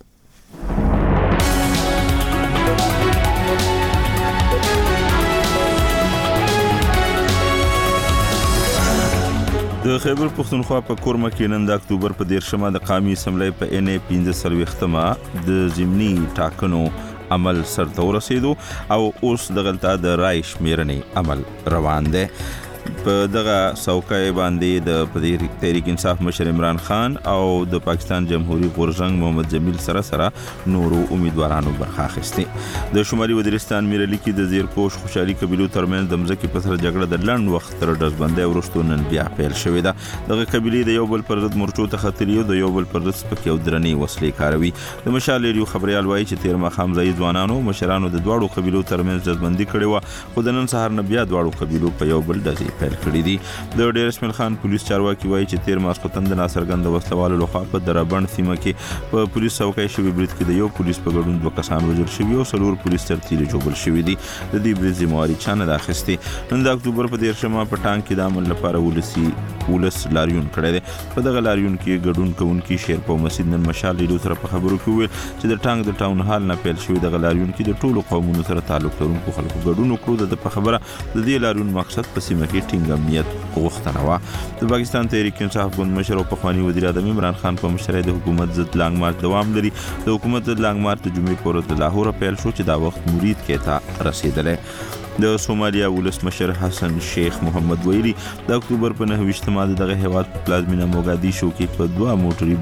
د خیبر پښتونخوا په کورما کې نن د اکتوبر په 13 د قومي اسمبلی په ان 15 وختمه د ضمني ټاکنو عمل سرته ورسېدو او اوس دغلطه د رای شمیرنې عمل روان دی. په دغه څوکۍ باندې د تحریک انصاف مشر عمران خان او د پاکستان جمهوریت غورځنګ محمد جمیل سره نورو امیدوارانو برخه اخیستې. د شمالي وزیرستان میرلی کې د زیرکوش خوشحالي قبیلو ترمنځ د مځکې په سر جګړه د لنډ وخت تر ډزبندۍ وروسته نن بیا پیل شوې ده. دغه قبیلې د یو بل پر ضد مورچو ته ختلي او د یو بل پر ضد سپکې او درنې وسلې کاروي. د مشال ریډیو خبريال وایي چې تیر ماښام ځایي ځوانانو مشرانو د دواړو قبیلو ترمنځ ډزبندي کړې وه، خو د نن سهار نه بیا دواړو قبیلو په یو بل ډزې پیل کړې دي. د ډیر اسماعیل خان پولیس چارواکي وایي چې تیر ماسپتن د ناصرګند وسلوالو لخوا په درابند سیمه کې په پولیس څوکۍ شوی برید کې د یو پولیس په ګډون 2 کسان وژل شوي او 4 پولیس ترتیل جوړل شوي دي. د دې برید ذمہواری چا نه اخیستې. نن د اکتوبر په 13 په ټانک کې د عمل لپاره ولس لاریون کړی دی. په دغه لاریون کې ګډون کوونکي شیر په مسجد نن مشال لیدو سره په خبرو کې ویل چې د ټانک د ټاون هال نه پیل شوی دغه لاریون کې د ټولو قومونو سره تعلق لرونکو خلکو ګډون وکړو. د په خبره د دې لاریون مقصد په سیمه کې ټینګ امنیت غوښتنه وه. د پاکستان تحریک انصاف ګوند مشر او پخوانی وزیر اعظم عمران خان په مشرۍ د حکومت ضد لانګ مارچ دوام لري. د حکومت ضد لانګ مارچ د جمعې په ورځ د لاهور پیل شو چې دا وخت مرید کې ته رسیدلی. د سومالیا ولس مشر حسن شیخ محمد ویلي د اکتوبر په 9 دغه هیواد په پلازمینه موګادیشو کې په 2 موټري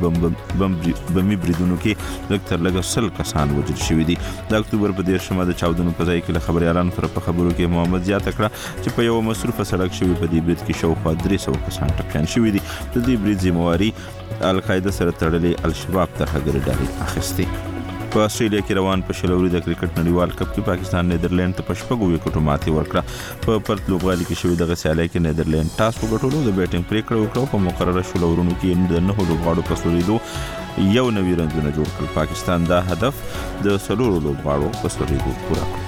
بمي بریدونو کې لږ تر لږه 100 کسان وژل شوي دي. د اکتوبر په 13 د چاودنو په ځای کې له خبريالانو سره په خبرو کې محمد زیاته کړه چې په یو مصروفه سړک شوی په دې برید کې شاوخوا 300 کسان ټپیان شوي دي. د دې برید ذمہواری القاعده سره تړلې الشباب ترهګر ډلې اخیستې. په استرالیا کې روان په شلوري د کرکټ نړیوال کپ کې پاکستان نیدرلند ته په 6 وکټو ماتې ورکړه. په پرت لوبغالي کې شوې دغه سیالي کې نیدرلند ټاس وګټلو، د بیټینګ پریکړه وکړه. په مقرره شلورونو کې د 9 لوبغاړو په سوریدو یو نوی رنځونه جوړ کړل. پاکستان دا هدف د 4 لوبغاړو په سوریدو پوره کړ.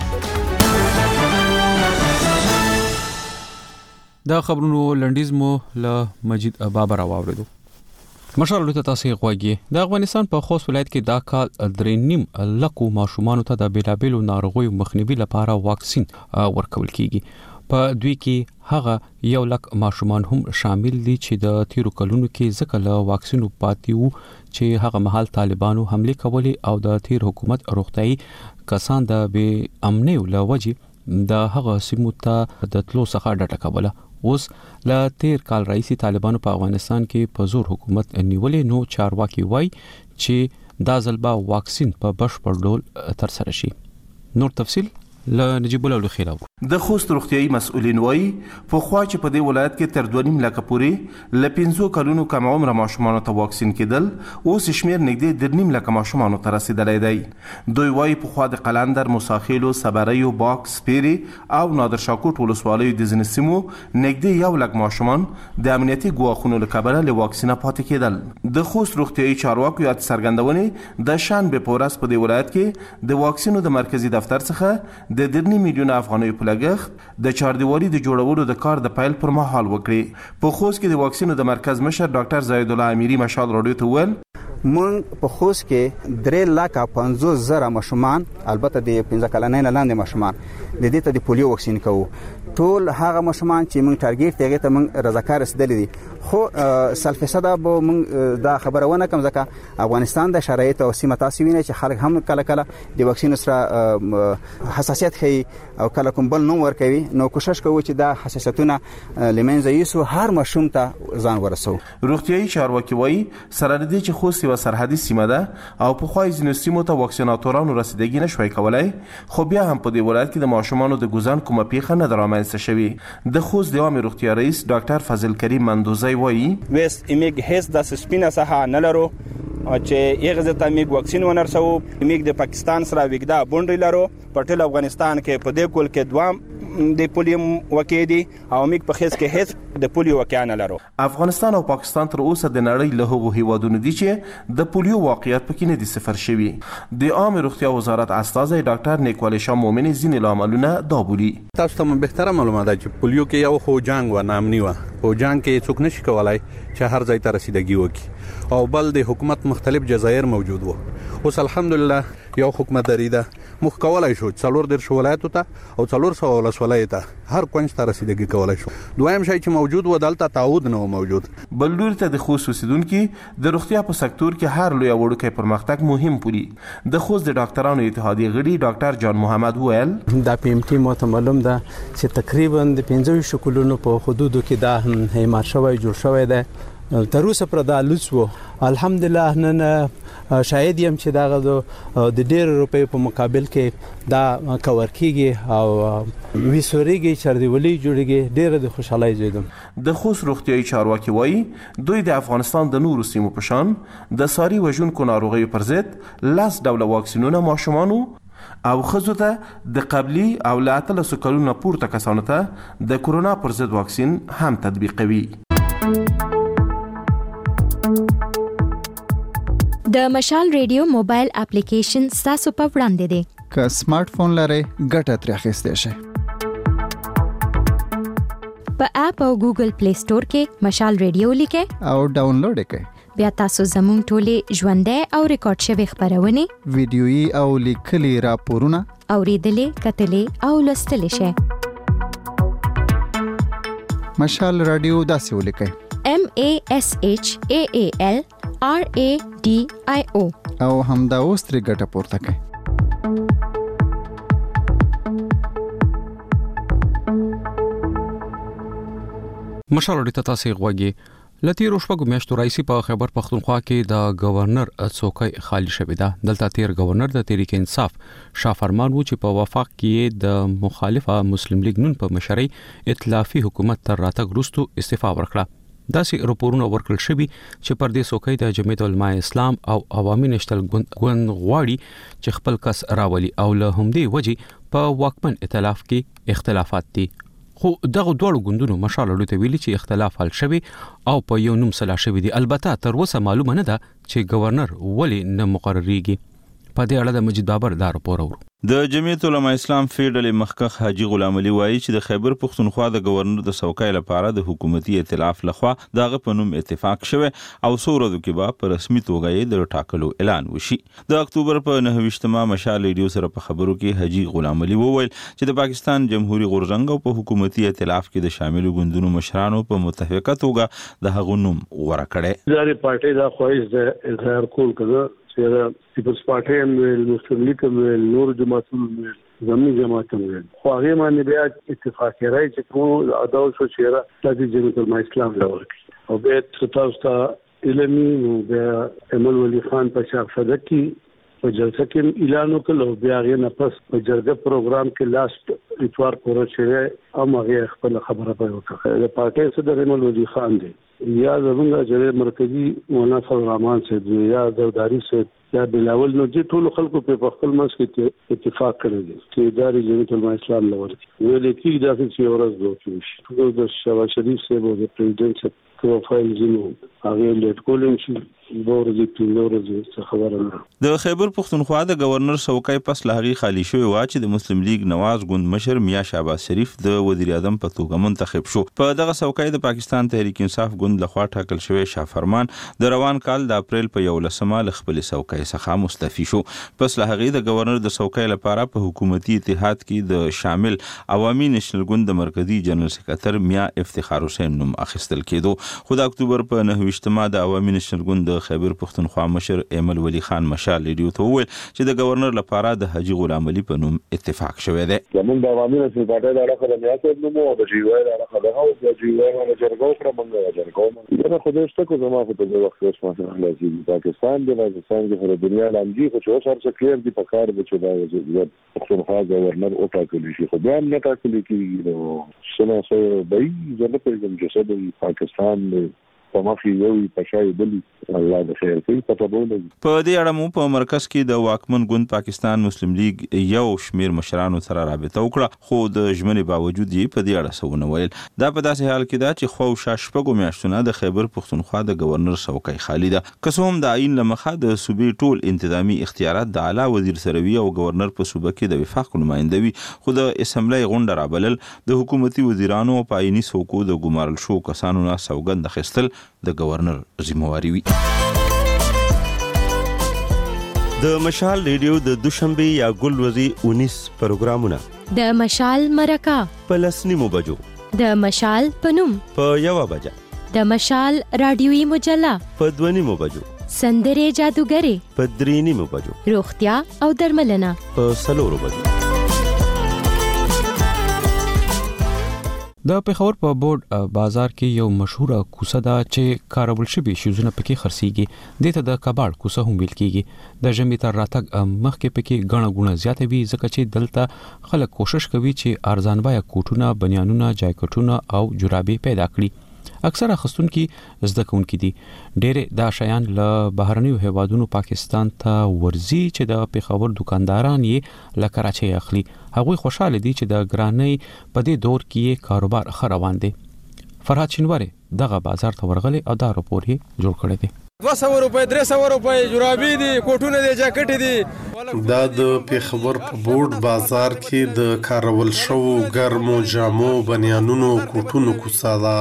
دا خبرونو لنډیز مو له مجید بابر واوریدو. مشال لوی تاسو غوږی د افغانستان په خوست ولایت کې دا کال 3.5 لکه ماشومان ته د بیلابیلو ناروغیو مخنیوي لپاره واکسین ورکول کیږي. په دوی کې هغه 1 لک ماشومان هم شامل دي چې د تیرو کلونو کې ځکه له واکسینو پاتې وو چې هغه مهال طالبانو حمله کولې او د تیر حکومت روغتيایي کسان د بې امنۍ لوجې د هغه سیمو ته د تلو څخه ډډه کوله. اوس له تیر کال رئیسي طالبانو په افغانستان کې په زور حکومت نیولې. نو چارواکي وای چې دا ځل به واکسین په بشپړ ډول تر سره شي. نور تفصيل ل نجيب الله الخيلاو. د خوست روغتيایي مسؤلین وایي په خوا چې په دې ولایت کې تر 2.5 لک پورې ل 15 کلونو کم عمر ماشومان ته واکسین کېدل، اوس شمیر نږدې 2.5 لک ماشومان ته رسیدلی دی. دوی وایي په خوا د قلندر، موساخیلو، صبریو، باکس، پیری او نادر شاکوټ ولسوالیو د ځینې سیمو نږدې 1 لک ماشومان د امنیتي ګواښونو له کبله له واکسینه پاتې کېدل. د خوست روغتيایي چارواکو یاد څرګندونې د شنبه په ورځ په دې ولایت کې د واکسینو د مرکزی دفتر څخه د 2 میلیون افغانۍ په لګښت د چاردیوالي د جوړولو د کار د پیل پر مهال وکړي. په خوست کې د واکسینو د مرکز مشر ډاکټر زاید الله امیری مشال راډیو ته ویل مونږ په خوست کې 3,50,000 ماشومان، البته د 15 کلنۍ نه لاندې ماشومان د دې ته د پولیو واکسین کوو. ټول هغه ماشومان چې مونږ ټارګټ دیغه ته مونږ رضاکار رسیدلې دي. خو 100% به مونږ دا خبره ونه کوم ځکه افغانستان د شرایط او سیمه تاسو وینئ چې خلک هم کله د واکسین سره حساسیت کوي او کله کوم بل نو ور کوي. نو کوشش کوو چې دا حساسیتونه لمنځه یوسو، هر ماشوم ته ځان ورسو. روغتيایي چارواکي وایي سره د دې چې خوست یو سرحدي سیمه ده او په خوای ځینو سیمو ته واکسیناتورانو رسیدګي نشوي کولای، خو بیا هم په دې ولایت کې د ماشومانو د ګوزان کومه پیښه نه درامنځته شوې. د خوست د عامه روغتیا رئیس ډاکټر فضل کریم مندوزی وایي وس ایمیګ هیڅ د سپینه سه نه لرو چې یغه ته میګ واکسین ونرسو. میګ د پاکستان سره وګدا بونډری لرو په ټول افغانستان کې په دې کول کې دوام د پولیو وکیدي او میګ په خیس کې هیڅ د پولیو وکانه لرو. افغانستان او پاکستان تر اوسه د نړۍ له هغو هیوادونو دي چې د پولیو واقعیت پکې نه دي صفر شوي. د عامه روغتیا وزارت استاذ ډاکټر نیکوال شاه مومن ځینې لاملونه دا بولي. تاسو ته بهتره معلومه ده چې پولیو کې یو خو جنگ و نامنی و او جنگ کې څوک نشي کولای چې هر ځای ته رسیدګي وکړي او بل د حکومت مختلف جزایر موجود وو. اوس الحمدلله یو حکومت دریده مخ کولای شو 4 ولایتو ته او 400 ولایت ته هر کونج ته رسیدګي کولای شو. دویم شی چې موجود و دلته تعهد نه موجود. بلډور ته د خوست اوسیدونکو د روغتیا په سکتور کې هر لوی وړوکی پرمختګ مهم پوری. د خوست د ډاکټرانو اتحادیه غړي ډاکټر جان محمد ویل د پی ام ټي معلوم ده چې تقریبا د 15 شکلونو په حدودو کې دا هیمار شوی جوړ شوی ده. تر اوسه پر دا لوڅو الحمدلله نن شاید يم چې دا د ډېر روپۍ په مقابل کې دا کور کیږي او ویسوريږي چردیولي جوړیږي. ډېر د خوشحالۍ زیدم. د خوست روغتیايي چارواکي وایي دوی د افغانستان د نورو سیمو په شان د ساري وژونکو ناروغیو پر ضد 10 ډوله واکسینونه ماشومانو او خزو ته د قبلي او له 13 کلونو پورته کسانو ته د کورونا پر ضد واکسین هم تطبیقوي. د مشال ریډیو موبایل اپلیکیشن تاسو په وړاندې دی. که سمارټ فون لرئ ګټه ترې اخیستی شئ. په اپ او ګوګل پلی سٹور کې مشال ریډیو لیکئ او ډاونلوډ کړئ. بیا تاسو زموږ ټولې ژوندۍ او ریکارډ شوی خبرونه ویډیويي او لیکلي راپورونه اوریدلې کتلې او لوستلې شئ. مشال رادیو داسې ولیکئ MASHAAL RADIO او همدا اوس ترې ګټه پورته کړئ. مشال اړیته تاسو غوږی لتیرو شپږو میاشتو راځي په خیبر پختونخوا کې د گورنر څوکۍ خالی شوې ده. دلته تیر گورنر د تحریک انصاف شاه فرمان وو چې په وفاق کې د مخالفه مسلم لیگ نون په مشرۍ ائتلافي حکومت تر راتګ وروسته استعفا ورکړه. داسې راپورونه ورکړل شوي چې پر دې څوکۍ د جمعیت العلماء اسلام او عوامي نشتل ګوند غواړي چې خپل کس راولي او له همدې وجې په واکمن ائتلاف کې اختلافات دي. خو دغه دوړو ګوندونو مشال اړیته ویلي چې اختلاف حل شوی او په یو نوم سلا شوی دي. البته تر اوسه معلومه نه ده چې گورنر ولې نه مقرریږي. په دې اړه د مجید بابر دا راپور اورو. د جمعیت العلماء اسلام فیډرل مخکخ حاجی غلام علي وایي چې د خیبر پختونخوا د گورنر د څوکۍ لپاره د حکومتي ائتلاف لخوا دغه په نوم اتفاق شوه او څو ورځې کې به په رسمي توګه یې د ټاکلو اعلان وشي. د اکتوبر په 9 مشال ریډیو سره په خبرو کې حاجی غلام علي وویل چې د پاکستان جمهوریت غورځنګ او په حکومتي ائتلاف کې د شامل ګوندونو مشرانو په متفقه توګه د هغو نوم ورکړي. د پارټي د خوښ د اظهار کول کړه چې پیپلز پارټي هم مسلم لیگ هم نور جماعتونو زمي جماعت هم خو هغه باندې بیا اتفاق راځي چې کوم اداو شو چې د جمعیت العلماء اسلام لور او به تاسو ته علمي نو بیا امل ولی خان په شاف صدقي په جلسه کې اعلان وکړ بیا غي نه پس په جرګه پروګرام کې لاست اتوار پورې چې امغه خپل خبره په وکړه. د پارټي صدر امل ولی خان دی یا زمونږ جرګه مرکزی مولانا فضل الرحمن صاحب یا زرداری صاحب یا بلاول نو چې ټول خلکو په خپل منځ کې اتفاق کړی دی چې ادارې جمعیت العلماء اسلام لور ویل کېږي دا چې ورځ دوه شي د شواز شریف صاحب او د پریزیدنت صاحب پروفایل زینو هغه لیټ کولم شي د خیبر پختونخوا د گورنر څوکۍ پس لهغي خالی شوی و چې د مسلم لیگ نواز ګوند مشر میا شهباز شریف د وزیر اعظم په توګه منتخب شو. په دغه څوکۍ د پاکستان تحریک انصاف ګوند لخوا ټاکل شوی شاه فرمان د روان کال د اپریل په 11 ل خپل څوکۍ څوکۍ څخه مستعفي شو. پس له هغې د گورنر د څوکۍ لپاره په حکومتي اتحاد کې د شامل عوامي نېشنل ګوند د مرکزي جنرال سکرټر میا افتخار حسین نوم اخیستل کېدو. خو د اکتوبر په 9 د عوامي نېشنل ګوند د خیبر پښتونخوا مشر ایمل ولی خان مشال ریډیو ته وویل چې د گورنر لپاره د حاجی غلام علي په نوم اتفاق شوی دی. زموږ د عوامي نېشنل پارټۍ د اړخه د میاصب نوم او د جیوای د اړخه د هاوس د جیوای د جرګو پر منګه جرګو نه خو دې څه کو زما په دې وخت اوس ما سره لازم پاکستان د پاکستان د دنیا لامجي خو څو سره کلیر دي په کار د چې د پښتونخوا گورنر او ټاکل شي خو بیا نه ټاکل کیږي نو سنا سره به زه په کوم چې د پاکستان په مخې یو پښای بلی الله د خیر کوي په دې اړه مو په مرکز کې د واکمن ګوند پاکستان مسلم لیگ یو شمیر مشرانو سره رابطه وکړه خو د ژمنې باوجود یې په دې اړه څه ونه ویل. دا په داسې حال کې ده چې خو شپږو میاشتونو د خیبر پښتونخوا د گورنر څوکۍ خالی ده. که څه هم د عین له مخه د صوبې ټول انتظامی اختیارات د اعلی وزیر سره وي او گورنر په صوبه کې د وفاق نماینده وي خو د اسمبلی غونډه رابلل د حکومتي وزیرانو او پایني څوکو د ګمارل شو کسانو نه سوګند اخیستل د گورنر ذمہواری وي. د مشال ریډیو د دوشنبه یا ګلوري 19 پروګرامونه د مشال مرکه په 9 بجو د مشال پنوم په 1 بجه د مشال رادیوي مجله په 2 بجو سندره جادوګری په 3 بجو روغتیا او درملنه په 4 بجو. د پیښور په بورډ بازار کې یو مشهوره کوڅه ده چې کارول شوی شوزونه پکې خرڅيږي. دته د کباړ کوڅه هم ویل کیږي. د ژمي تر راتګ مخکې پکې غڼه غونه زیاته وي ځکه چې دلته خلک کوشش کوي چې ارزان بیا کوټونه، بنیانونه، جاکټونه او جرابې پیدا کړي. اکثره خستونکو زده کوونکي دي. ډېر دا شیان له بهرنیو هیوادونو پاکستان ته ورزي چې د پیښور دکانداران یې له کراچۍ اخلي. هغوی خوشاله دي چې د ګرانۍ په دې دور کې کاروبار ښه روان دی. فرهاد شینواری دغه بازار ته ورغلی او دا راپور یې جوړ کړی دی. 200 روپے 300 روپے جرابې دي، کوټونه دي، جاکټ دي. دا د پیښور په بورډ بازار کې د کارول شو ګرمو جامو، بنیانونو، کوټونو کوڅه ده.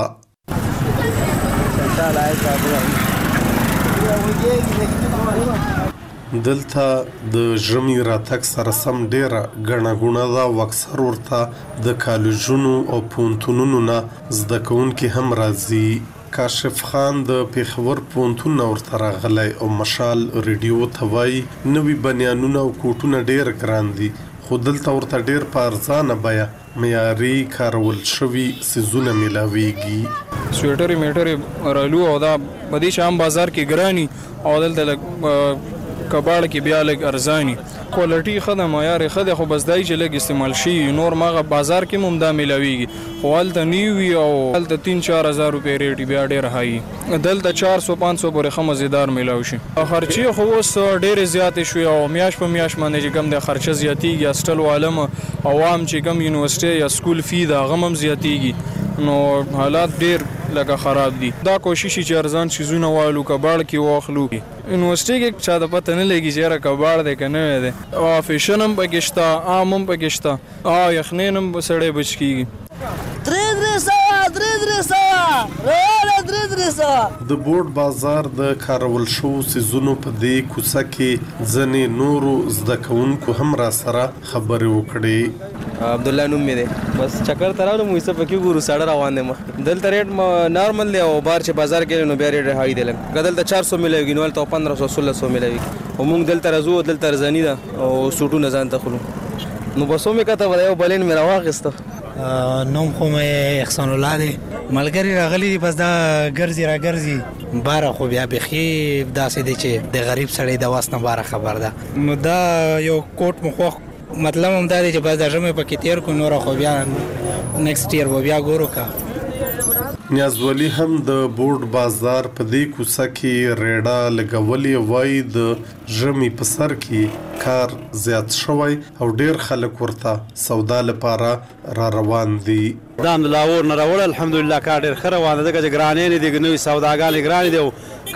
دلته د ژمي راتګ سره سم ډیره غڼه غونه ده او اکثر ورته د کالجونو او پونتونونو نه زده کوونکي هم راځي. کاشف خان د پیښور پونتون ورته راغلی او مشال ریډیو ته وایي نوي بنیانونه او کوټونه ډیر ګران دي خو دلته ورته ډیر په ارزانه بیه معیاري کارول شوي څیزونه میلاویږي. سویټرې میټرې رالو او دا په دې شام بازار کې ګرانی او دلته کباړ کې بیا لګ ارزانی کوالټي خدمه معیار خدای خو بس دای چې لګ استعمال شي نور ماغه بازار کې ممدا ملاویږي خو ولته نیوي او ولته 3-4 روپے ریټ بیا ډیر هاي دلته 400-500 پورې خمزیدار ملاوي شي. خرچي خو اوس ډیر زیات شوی او میاش په میاش باندې چې کم د خرچه زیاتیږي استل عالم عوام چې کم یونیورسيټي یا سکول فی دا غمم زیاتیږي نو حالات ډیر لکه خراب دي. دا کوشش چې ارزان شیزونه والو کباړ کې واخلو یونیورسيټي کې چا د پته نه لګي چې را کباړ دی کنه دی او فیشنم پکشتا عامم پکشتا او یخنینم سړې بچ کیږي. د بورډ بازار د کارول شو سيزونو په دې کوڅه کې ځنې نورو زده کوونکو هم را سره خبرې وکړې. عبد الله نوم مې دی بس چکر تراو مو یې پکې ګورو ساړه روان دي مخ دلته ریټ نارمل دی او بار چې بازار کې نو بیا ریټ هاي دی لکه دلته 400 ملوي نو ته 1500 ملوي او موږ دلته راځو دلته رزنی ده او سوټونه ځان ته خلو نو بسو مې کته وایو بلین مې راواغسته نوم خو مې احسان الله دی ملګری راغلی دی بس دا ګرځي بار خو بیا بخي داسې دی چې د غریب سړی د واسنه بار خبر ده نو دا یو کوټ مخ مطلب هم دا دی چې بس د ژمه پکې تیر کو نور خو بیا نیکسټ ایئر و بیا ګورو کا. نیازولی هم د بورډ بازار په دې کوڅه کې ریډا لګولې وای د ژمي په سر کې کار زیات شوی او ډیر خلک ورته سودا لپاره را روان دي. دا د لاور نه راوړل الحمدلله کار ډیر خره وانه دغه ګرانې نه دي نوې سوداګانې ګرانې دي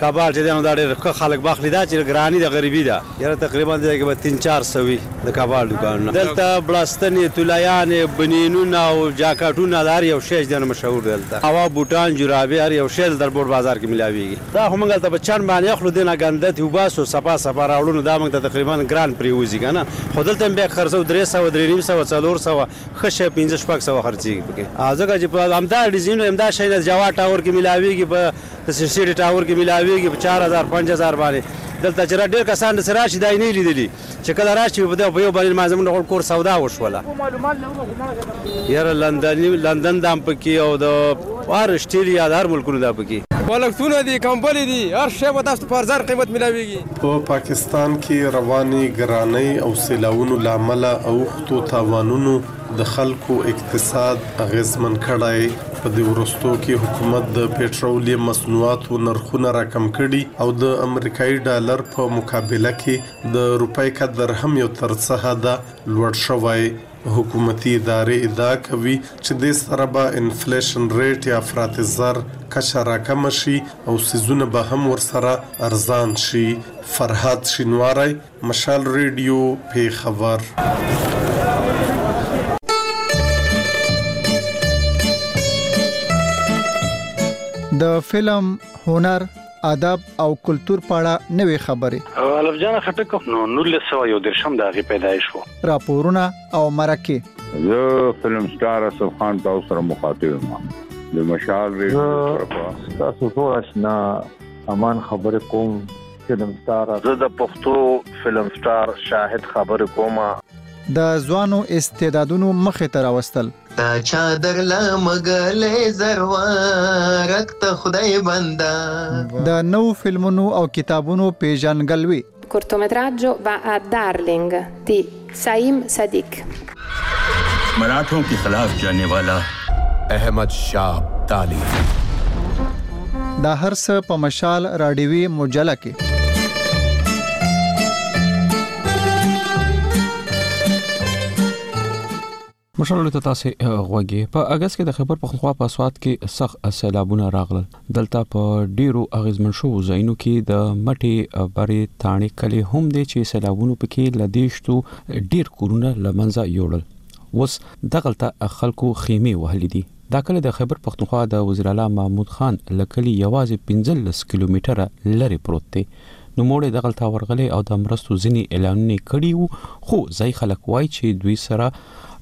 کبال چې دا ډېر خلک باخلي دا چې ګرانی د غریبي ده یاره تقریبا دغه به 3-400 د کبال دکان دلته بلاستنې تولیان بنینونه او جاکټونه لار یو شی د مشهور دلته هوا بوټان جرابې هر یو شی د بور بازار کې ملاويږي دا هم غلطه په چن باندې خلک دینه ګندت وباسو صفا صفا راوړو دا موږ ته تقریبا ګران پریوزي کنه خو دلته به خرڅو 300 400 خشه 1500 خرڅيږي پکې ځکه چې په امدا ډیزاین امدا شی د جوا ټاور کې ملاويږي په سیسټي ټاور کې ملاويږي په 4000 5000 باندې دلته چې ډېر کسان د سراشي دای نه لیدلی چې کله راشي په یو باندې مازمن کور سودا وشوله یاره لندن دام پکې او د استرالیا د هر ملکونو دا پکې پالکتونه دي کمبلې دي هر شی به تاسو په ارزان قیمت ملاويږي په پاکستان کې رواني ګرانۍ او سیلاونو لامل او خطو تاوانونو د خلکو اقتصاد اغیزمن کړای په دې ورستو کې حکومت د پېټرولیم مصنوعاتو نرخونه راکم کړي او د امریکایي ډالر په مقابله کې د روپۍ قدر هم یو تر څه حده لوړ شوی حکومتي ادارې ادعا کوي چې د سره به انفلیشن ریټ یا افراط زر کچه راکم شي او سیزونه به هم ورسره ارزان شي. فرهاد شینواری، مشال ریډیو، پیښور. د فلم، هنر، ادب او کلچر په اړه نوې خبرې الف جان خټک نو 1913 د هغه پیدایش وو. راپورونه او مرکه. زه فلم سٹار اسف خان تاسو سره مخاطب یم. د مشال ریډیو تاسو ټول آشنا امان خبرې کوم. فلم سٹار زه د پښتو فلم سٹار شاهد خبرې کوم. د ځوانو استعدادونو مخې ته راوستل. تا چادر لمغلې زروارک ته خدای بندا. د نو فلمونو او کتابونو پیژنګلوي. cortometraggio va a Darling di Saim Sadiq. मराठों के खिलाफ जाने वाला अहमद शाह अब्दाली. دا هر څه په مشال راډیوي مجله کې. مشال ته تاسو غوږی په اگست کې د خبر پختونخوا په اسوات کې سخت سیلابونه راغلل. دلته په ډیرو اغیزمن شو ځایونو کې د مټي بری تانی کلی هم دي چې سیلابونو پکې لدیشتو ډیر کورونه لمنځه یوړل. وس دغلطه خلکو خیمه وهلې دي. دا کله د خبر پختونخوا د وزیر اعلی محمود خان لکلی یوازې 15 کیلومتره لري پروت دی. نو موړې دغلطه ورغلي او د مرستو ځنی اعلانونه کړي وو خو ځای خلک وای چې دوی سره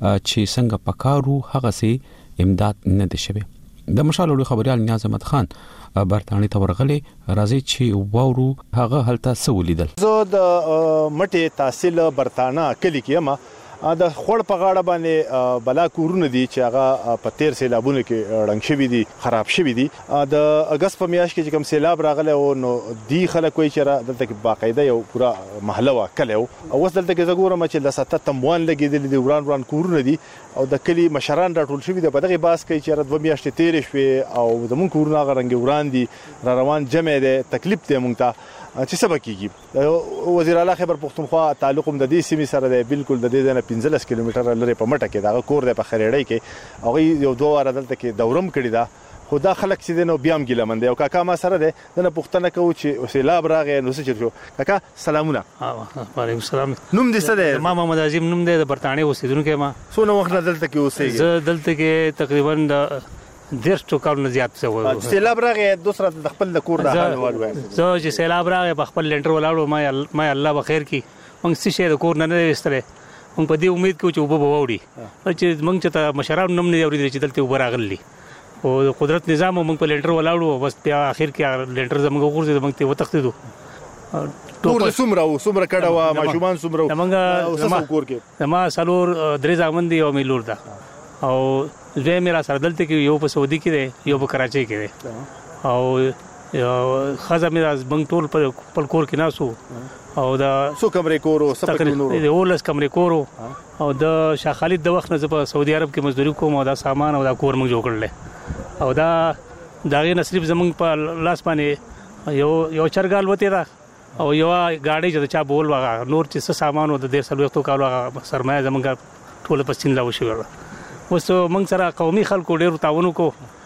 چې څنګه پکارو هغه سي امداد نه دي شوی. د مشال له خبريال نیاز احمد خان برتانی ته ورغلي راځي چې وورو هغه هلته سولیدل. زه د مټي تحصیل برتانا کلی کې ما د خړ په غاړه باندې بلا کورونه دي چې هغه په 13 سیلابونو کې رنګ شوی دي خراب شوی دي. د اگست په میاشت کې چې کوم سیلاب راغله او نو دی خلک وایي چې دلته کې باقاعده یو پورا محله واکله او اوس دلته کې زګورم چې د 7 تموان لګیدل دي وران کورونه دي او د کلی مشران راټول شوی دي په دغه باس کې چې 2 میاشتې تیر شوي او زمون کورونه غرنګ وران دي روان جمع دي تکلیف ته مونږ ته چې سبا کیږي. وزیر اعلی خیبر پختونخوا تعلق د دې سیمې سره دی بالکل د دې نه 15 کیلومتره لري په مټه کې دا کور دی په خریړی کې هغه یو دوه واره دلته کې دورم کړی دا خدا خلک چې نو بیام ګلمند او کاکا ما سره دی نه پښتنه کوي چې سیلاب راغی نو څه شو. کاکا سلامونه. وعلیکم السلام. نوم دې څه دی؟ ما محمد عظیم نوم دی د برتانی اوسیدونکو ما. څونه وخت دلته کې اوسېږي؟ زه دلته کې تقریبا د 150 کالونو زیات څه و. سیلاب راغی دوسرا د خپل د کور د حال وایي. زه چې سیلاب راغی په خپل لنټر ولاړو ما الله بخیر کی موږ څه شه د کور نه وستره موږ په دې امید کوو چې وب ووري چې موږ چې مشران نوم نه اوري چې دلته وبر راغلي او قدرت نظام موږ په لنټر ولاړو بس په اخر کې لنټر زموږ غورځي موږ ته وتښتیدو. ټول سمره کډه وا ماشومان سمره موږ کور کې ما سالور درې ځامن دی او میلور دا او زه میرا سره دلته کې یو په سعودي کې دی یو په کراچۍ کې دی او خزه میرا بنګ ټول په کور کې ناسو او دا سو کمرې کورو سپکونو د اولس کمرې کورو او د شاه خالد د وخت نه په سعودي عرب کې مزدوري کوم او دا سامان او دا کور موږ جوړ کړل او دا دغه نصیب زمونږ په لاس باندې یو چرګال وته دا او یو گاډي چې چا بول واغ نور چې سامان او د 150 کالو سرمایه زمونږ ټول په سین لا وشو. اوس موږ سره قومي خلکو ډیرو تعاون کو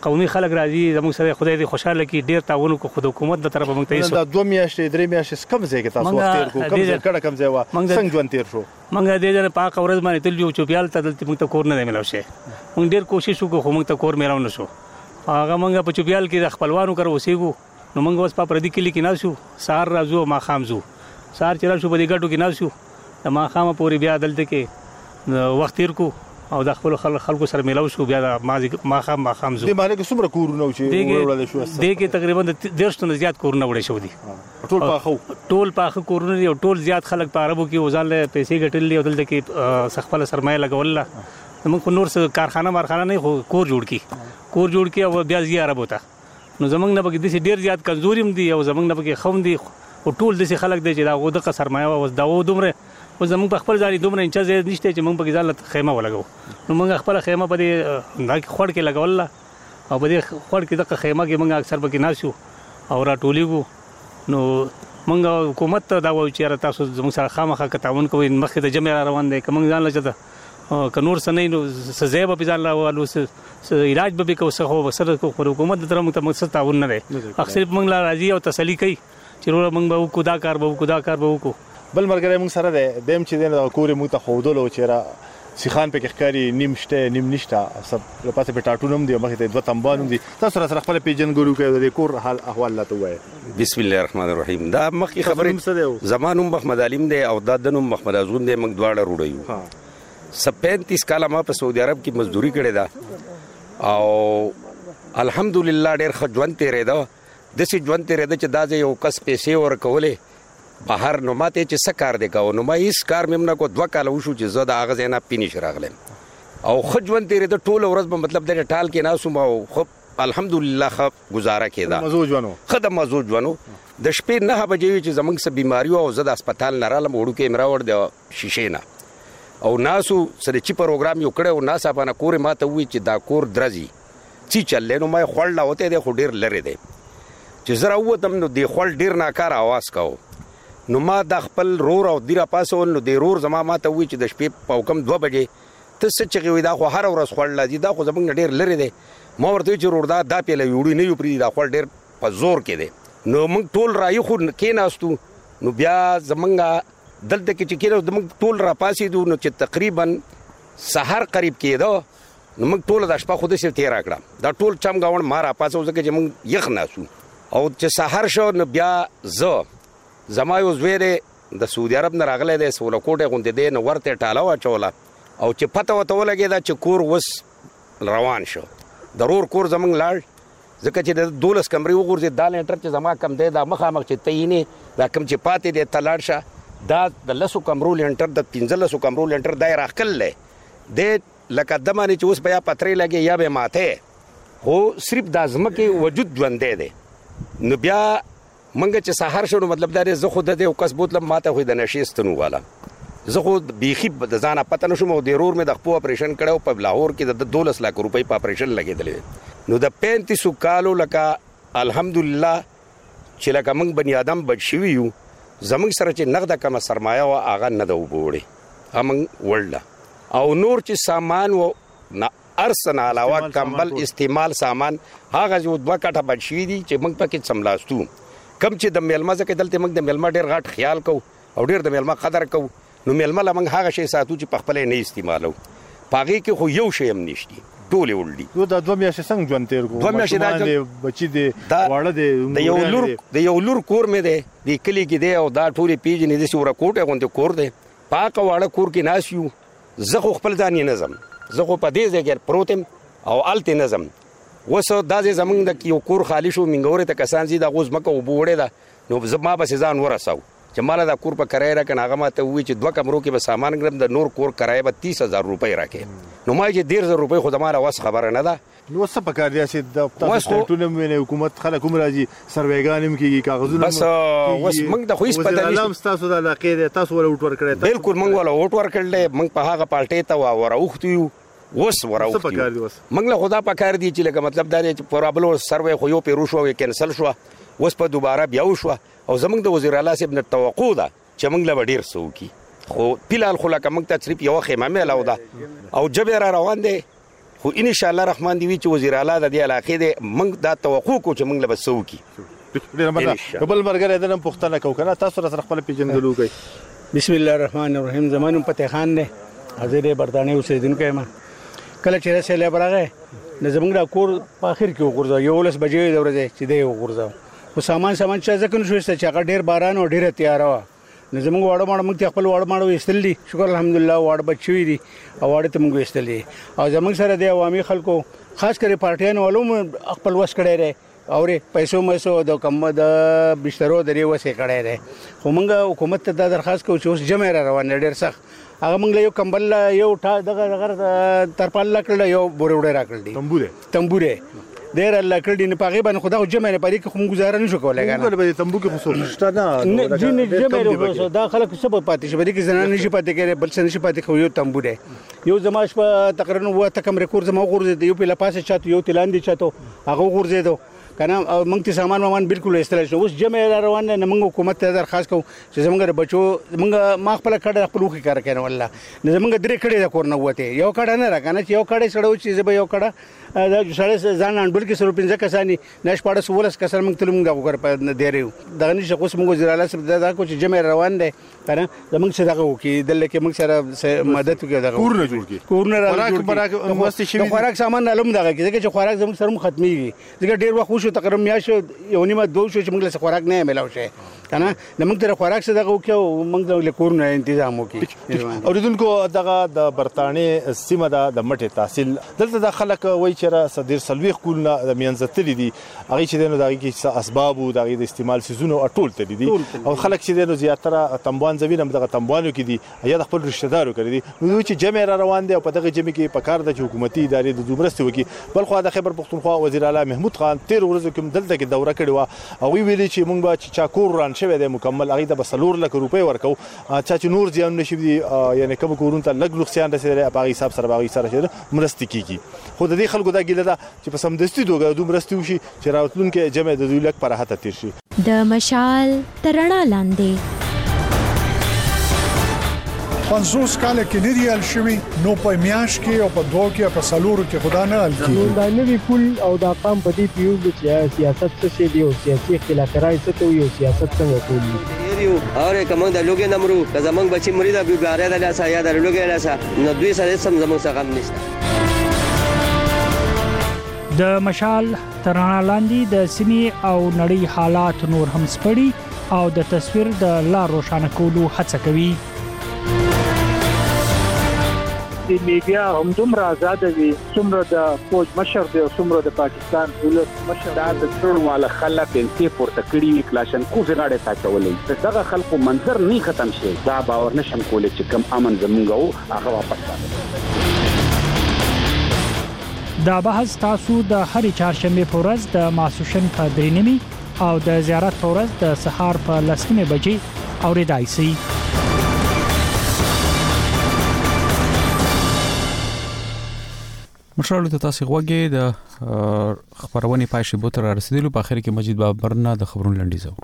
قومي خلک راځي زموږ سره خدای دې خوشاله کړي ډیر تعاون کو خود حکومت د طرفه موږ ته دا 2 میاشتې 3 میاشتې کم ځای کې تاسو وخت تیر کو کم ځای کړه کم ځای وا څنګه ژوند تیر شو موږ دې ځنه پاک ورځ باندې تل یو چوپیال ته دلته موږ ته کور نه ملو شي موږ ډیر کوشش وکړو خو موږ ته کور ملاو نشو هغه موږ په چوپیال کې د خپلوانو کر اوسېګو نو موږ اوس په پردي کلی کې ناسو سار راځو ما خامزو سار چر شو په دې ګټو کې ناسو د ما خامه پوری بیا دلته کې وخت تیر کو او د خپل خلکو سره ملاو شو بیا د ما خام زو د مالک څومره کورونه چې وړل شو د کې تقریبا 150 زیات کورونه وړل شو دي ټول پاخه کورونه او ټول زیات خلک په عربو کې وزال پیسې ګټلې او دلته کې سخپل سرمایه لګول موږ نور څه کارخانه نه کور جوړ کی او بیا زی عرب وته نو زمنګ نه بګې د ډیر زیات کمزوریم دي او زمنګ نه بګې خوم دي او ټول د خلک دی چې دا غوډه کا سرمایه او دا و دومره او زموږ په خپل ځای دومره انچ ځای نشته چې موږ په ځاله خیمه ولګو نو موږ خپل خیمه په دې خړ کې لګول او په دې خړ کې د خیمه کې موږ اکثر پکې ناسو او را ټولیږو نو موږ حکومت ته دا وایو چې تاسو زموږ سره خامخا تعاون کوئ مخکې د جمع روان دی کوم ځان لچته کنور سنې نو سزا به ځان لا والو علاج به کو څه سره حکومت د طرف ته تعاون نه دی اکثر موږ لا راضي او تسلی کوي چې موږ به کو دا کار به کو بل مرګره موږ سره ده دیم چې د کورې موږ ته خودلو چې را سیخان په کې ښکاری نیم شته نیم نشته سب پاتې په ټاټونم دی مخه ته دوه تنبانم دي تاسو سره خپل پیجن ګورو کوي د کور حال احوال لا ته وای بسم الله الرحمن الرحیم دا مخکې خبره زمانوم محمد علیم دی او دادنوم محمد ازون دی موږ دواړه روړیو 35 کال ما په سعودي عرب کې مزدوري کړې ده او الحمدلله ډېر خجوان تیرې ده د سي ژوند تیرې ده چې دا یو کس پیسې ورکولې بهر نو ماته چې سکار دی کاو نو ما هیڅ کار مې نه کو 2 کال وشو چې زه د هغه ځای نه پینیش راغلم او خجوان تیرې د ټول ورځ په مطلب د ټال کې ناسو ما خو الحمدلله خ گزاره کېده خدای مزو ژوندو د شپې 9 بجې چې زمنګ سه بیماری او زه د هسپتال نه رالم وړو کې امراوړ د شیشې نه او ناسو سره چې پروګرام یو کړو ناسا باندې کور ماته وی چې دا کور درځي چې چلې نو ما خړل وته د خډیر لری دی چې زرا وته نو د خړل ډیر ناکار आवाज کاو نو ما د خپل رور او دیره پاسول نو د رور زما ماته وی چې د شپې په کم 2 بجې ته څه چې وی دا خو هر ورځ خړل دي دا خو زمونږ ډیر لری دی ما ورته چې رور دا پیله ویوړي نه یو پری دا خړل ډیر په زور کې دی نو موږ ټول راي خو کې ناستو نو بیا زمونږ دلته کې چې کېدو موږ ټول را پاسې دو نو چې تقریبا سحر قریب کېدو نو موږ ټول د شپه خو د سر تیر کړه دا ټول چم گاون مارا پاسو ځکه چې موږ یخ ناسو او چې سحر شو نو بیا زه زما یو زویره د سعودي عرب نه راغلی دی سوله کوټه غوندې دی نو ورته ټاله واچوله او چې پته وته ولګېده چې کور وس روان شو ضرور کور زمونږ لاړ ځکه چې د 12 کمرې وغورځېد دا لینټر چې زما کم دی دا مخامخ چې تعینې دا کم چې پاتې دی ته لاړ شه دا د 10 کمرو لینټر د 15 کمرو لینټر دا یې راښکلی دی لکه دمانې چې اوس به یا پترې لګې یا به ماته خو صرف دا ځمکې وجود ژوندی دی نو بیا منګه چې سحر شو نو مطلب دا دی زه خو د دې کس بوتلم ماته خو د نشې ستنو والا زه خو بیخي د ځانه پته نشم او د رور مې د خپل اپریشن کړو په لاهور کې د 12 لک روپۍ په اپریشن لګېدلې نو د 35 کالو لکه الحمدلله چې لکه موږ بنی آدم بچ شوي یو زموږ سره چې نقده کمه سرمایه و هغه نه ده وبوړې همنګ ورله او نور چې سامان و نه ارسن علاوه کمبل استعمال سامان هغه جو 2 کټه بچ شوي دي چې موږ پکې سملاستو کم چې د میلمه ځکه دلته موږ د میلمه ډیر غټ خیال کو او ډیر د میلمه قدر کو نو میلمه لمنګ هغه شی ساتو چې په خپل نه استعمالو پاغي کې خو یو شی هم نشتی ټوله ولدي نو دا 2 میاشتې څنګه ژوند تیر کو 2 میاشتې دا بچی دی واړه دی د یو لور کور مې دی د کلی کې دی او دا ټوله پیجنې د سوره کوټه غونډه کور دی پاک واړه کور کې ناسیو زه خو خپل ځان نه نظم زه خو په دې ځای پروتم او الته نظم وسو دا زمونږ د یو کور خالی شو منګورې ته کسان زی دا غوز مکه وبوړې ده نو ما به ځان ورساو چې مال دا کور په کرای را کنه هغه ماته وی چې 2 کمرو کې به سامان ګرم د نور کور کرای به 30000 روپۍ راکې نو ما چې 10000 روپۍ خو زماره واس خبره نه ده نو څه پکار دی چې د تاسو ټولنه مې حکومت خلک هم راځي سروېګانم کېږي کاغذونه بس وس موږ د خو هیڅ پته نه تاسو د علاقې د تاسو ول اوټ ور کړی بالکل موږ ول اوټ ور کړل موږ په هغه پالټې ته وراوختیو وس وراوختیو موږ له خدا پکار دی چې لکه مطلب دا چې پرابلو سروې خو یو پیرو شو کینسل شو وس په دوباره بیا وشو او زمونږ د وزیر اعلی صاحب نه توقع ده چې موږ له ډیر سوکي خو پیلال خو لکه موږ ته صرف یو خیمه مې لاو ده او جبه را روان دي خو ان شاء الله رحمان دی چې وزیر اعلی د دې علاقې د موږ دا توقع کو چې موږ له بسو کی ډیر مننه بل مرګره د نن پښتنه کو کنه تاسو سره خپل پیژندلو کوي بسم الله الرحمن الرحیم زمانم فتح خان نه حاضر برتانی اوسیدونکو ما کله چې رسېله برغه د زمونږ د کور په اخر کې وګرځاو 11 بجې د ورځې چې دی وګرځاو خو سامان چې ځکه نشو چې هغه ډیر باران او ډیره تیار و نو زمونږ واړه ماړه موږ خپل واړه ماړه وستل دي شکر الحمدلله واړه بچوي دي او واړه ته موږ وستل دي او زمونږ سره د عوامي خلکو خاص کر پارټیانو علوم خپل وس کړی دی او پیسو مېسو د کم د بشترو درې وسې کړی دی خو موږ حکومت ته دا درخواست کوو چې اوس جمع را روان ډیر سخت هغه موږ یو کمبل یو دغه ترپال کړل یو بورې وړه راکړل دي تمبوره ډیر الله کړی نه پاغي باندې خدا جمع نه پرې کوم گزاره نشو کولای کنه موږ به تمبو کې خصوص شته نه جمع ورو دا خلک سبب پاتې شي بلکې زنان نشي پاتې کېږي بل څه نشي پاتې خو یو تمبو دی یو زماش په تقریبا و تکم ریکورډ زما غورځي یو په لپاسه چاته یو تلاندې چاته هغه غورځي دو کنه موږ ته سامان بالکل استل شو اوس جمع روان نه موږ حکومت ته درخواست کوو چې زمونږ بچو موږ ما خپل کډه خپل وخت کار کوي والله نه زمونږ درې کډه د کور نه وته یو کډه نه راکنه چې یو کډه سړو چې به یو کډه دا سړی ځان انډول کې سره 15 کسانی نش پاړه 16 کسر موږ تل موږ دغه کار دی ریو دغه نشه اوس موږ وزیر اعلی سره دا کو چې جمع روان دی کنه زمونږ څخه دغه وکي دلته کې موږ سره مدد وکړو دغه کور نه جوړ کی کور نه خوراک مست شي خوراک سامان علم دغه کې چې خوراک زموږ سره ختميږي ځکه ډیر وخت شو تقریبا میاشو یو نیمه دوه شو چې موږ له خوراک نه ملاو شي کنه موږ ته خوراک څخه دغه وکړو موږ له کور نه تنظیم وکړو اوریدونکو دغه د برتانیې سیمه د مټه تحصیل دلته د خلک وای چې صدر سلوي خپلنا د میانځتلې دي هغه چې دنه دغه کې اسباب او دغه د استعمال سيزونو ټول تللی دي او خلک چې دنه زیاتره تنبوان زوینم دغه تنبوانو کې دي یا د خپل رشتہ دارو کړی دي نو چې جمع را روان دي او په دغه جمع کې په کار د حکومتي ادارې د دومرستي وکي بل خو د خیبر پختونخوا وزیر اعلی محمود خان 13 ورځې کوم دلته کې دوره کړې و او ویلي چې موږ به چاکور ران شوی دی مکمل هغه د بسلور لک روپۍ ورکو چې نور ځان نشي دي یعنی کوم کورون ته لګ نقصان رسیدلی په هغه حساب سره باغی سره مرستي کیږي خو د دې خلکو دا ګیله ده چې په سمدستي توګه دوه مرستي وشي چې راوتلونکو جمع د 2 لک پر هته تیر شي د مشال ترڼا لاندې 50 کال کې نه دی ال شوی نو په میاش کې او په دوه کې په سالورو کې خدا نه ال کی دا نوی پول او دا قام په دې پیو چې سیاست څه دی او سیاسي اختلاف راځي څه ته یو سیاست څنګه کوي یو اور کوم د لوګي نمرو که زمنګ بچی مرید ابي باره د لاسه یا د لوګي لاسه نو دوی سره سم زمنګ څخه هم نشته د مشال ترڼا لاندې د سیمې او نړۍ حالات نور هم سپړي او د تصویر د لار روښانه کولو هڅه کوي د میډیا هم دومره آزاد دي څومره د فوج مشر دی او څومره د پاکستان ولس مشر دا د ټول مال خلک انتي پورته کړی کلاشن کو غاړه تا چولې دغه خلکو منظر نه ختم شي دا باور نشم کولای چې کم امن زمونږ هغه واپس دا بحث تاسو د هرې چهارشنبه په ورځ د ماسوشن په 3:30 او د زیارت په ورځ د سهار په 10:00 بجې اوریدای شئ مشرالو ته تاسو غوږی د خبرونه پای شي بوتر رسیدلو په اخر کې مجید بابرنا د خبرونو لنډیز اورو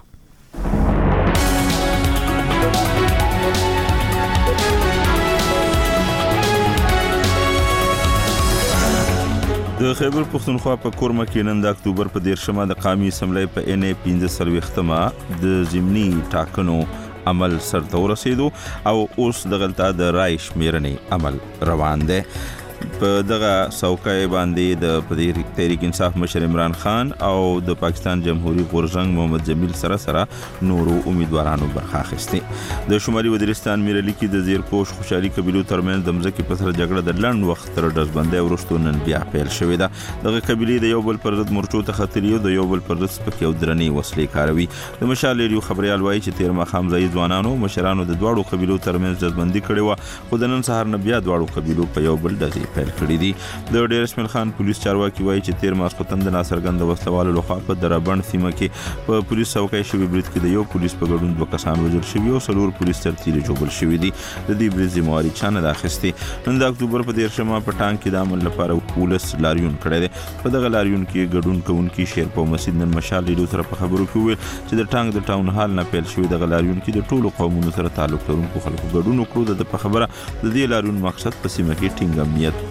د خیبر پختونخوا په کورمه کې نن د اکتوبر په 10مه د قومي اسمبلی په ان 15 د ضمني ټاکنو عمل سرته ورسېدو او اوس دغلطه د رای شمیرنې عمل روان دی په دغه څوکۍ باندې د تحریک انصاف مشر عمران خان او د پاکستان جمهوریت غورځنګ محمد جمیل سره نورو امیدوارانو برخه اخیستې د شمالي وزیرستان میرلی کې د زیرپوش خوشحالي قبیلو ترمنځ د مځکې په سر جګړه د لنډ وخت تر ډزبندۍ وروسته نن بیا پیل شوې ده دغه قبیلې د یو بل پر ضد مورچو ته ختلي او د یو بل پر ضد سپکې او درنې وسلې کاروي د مشال ریډیو خبريال وایي چې 13 مخام ځای ځوانانو مشرانو د دواړو قبیلو ترمنځ ډزبندي کړې و خو د نن سهار نه بیا دواړو قبیلو په یو بل ډزې پیل کړې دي د ډیر اسماعیل خان پولیس چارواکي وایي چې 13 ماسپتن د ناصرګند وسلوالو لخوا په دربند سیمه کې په پولیس څوکۍ شوی برید کې د یو پولیس په ګډون 2 کسان وژل شوي او 4 پولیس ترتیب جوړ شوي دي د دې برید ذمہواری چانه د اخیستې نن د اکتوبر په 10مه په ټانک کې د عمل لپاره پولیس لاریون کړی دی په دغه لاریون کې ګډون کوونکي شیرپو مسجد نن مشال ریډیو سره په خبرو کې ویل چې د ټانک د ټاون هال نه پیل شوی دغه لاریون کې د ټولو قومونو سره تعلق لرونکو خلکو ګډون وکړو د په خبره د دې لاریون مقصد په سیمه کې ټینګ امنیت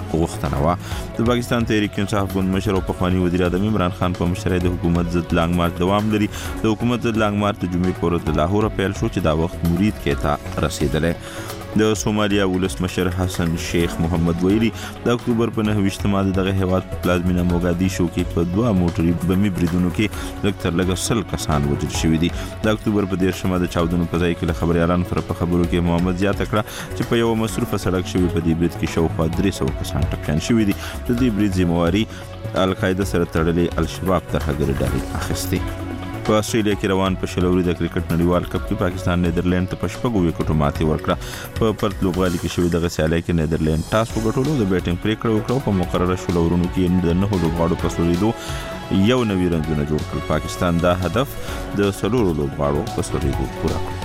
غوښتنه وه. د پاکستان تحریک انصاف ګوند مشر او پخوانی وزیر اعظم عمران خان په مشرۍ د حکومت ضد لانګ مارچ دوام لري. د حکومت ضد لانګ مارچ د جمعې په ورځ د لاهور پیل شو چې دا وخت مرید کې ته رسیدلی. د سومالیا ولسمشر حسن شیخ محمد ویلي د اکتوبر په 9 دغه هیواد په پلازمینه موګادیشو کې په 2 موټري بمي بریدونو کې لږ تر لږه 100 کسان وژل شوي دي. د اکتوبر په 13 د چاودنو په ځای کې له خبريالانو سره په خبرو کې محمد زیاته کړه چې په یو مصروفه سړک شوي په دې برید کې شاوخوا 300 کسان ټپیان شوي دي. د دې برید ذمہواري القاعده سره تړلې الشباب ترهګر ډلې اخیستې. په استرالیا کې روان په شلوري د کرکټ نړیوال کپ کې پاکستان نیدرلند ته په 6 وکټو ماتې ورکړه. په پرت لوبغالي کې شوې دغه سیالي کې نیدرلند ټاس وګټلو، د بیټینګ پریکړه وکړه. په مقرره شلورونو کې د 9 لوبغاړو په سوریدو یو نوی رنزونه جوړ کړل. پاکستان دا هدف د 4 لوبغاړو په سوریدو پوره کړ.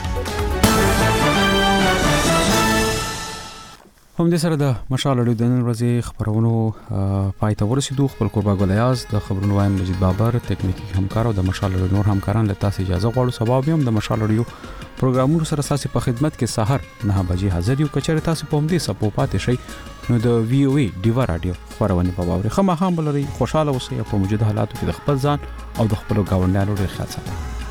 هم دې سره د مشال اړیو د نن ورځې خبرونو پای ته ورسېدو. خپل قربا ګل ایاز د خبرونو وایم مجید بابر تکنیکی همکار او د مشال اړیو نور همکاران له تاسو اجازه غواړو. سبا هم د مشال اړیو پروګرامونو سره تاسو په خدمت کې سحر 9 بجې حاضر یو. کچره تاسو په همدې سپو پاتې شئ نو د وی او ای ډیوا رادیو خبرونه په باور خمه هم بلري. خوشاله اوسئ په موجوده حالاتو کې د خپل ځان او د خپل ګاونډیانو ډیر خیال ساتئ.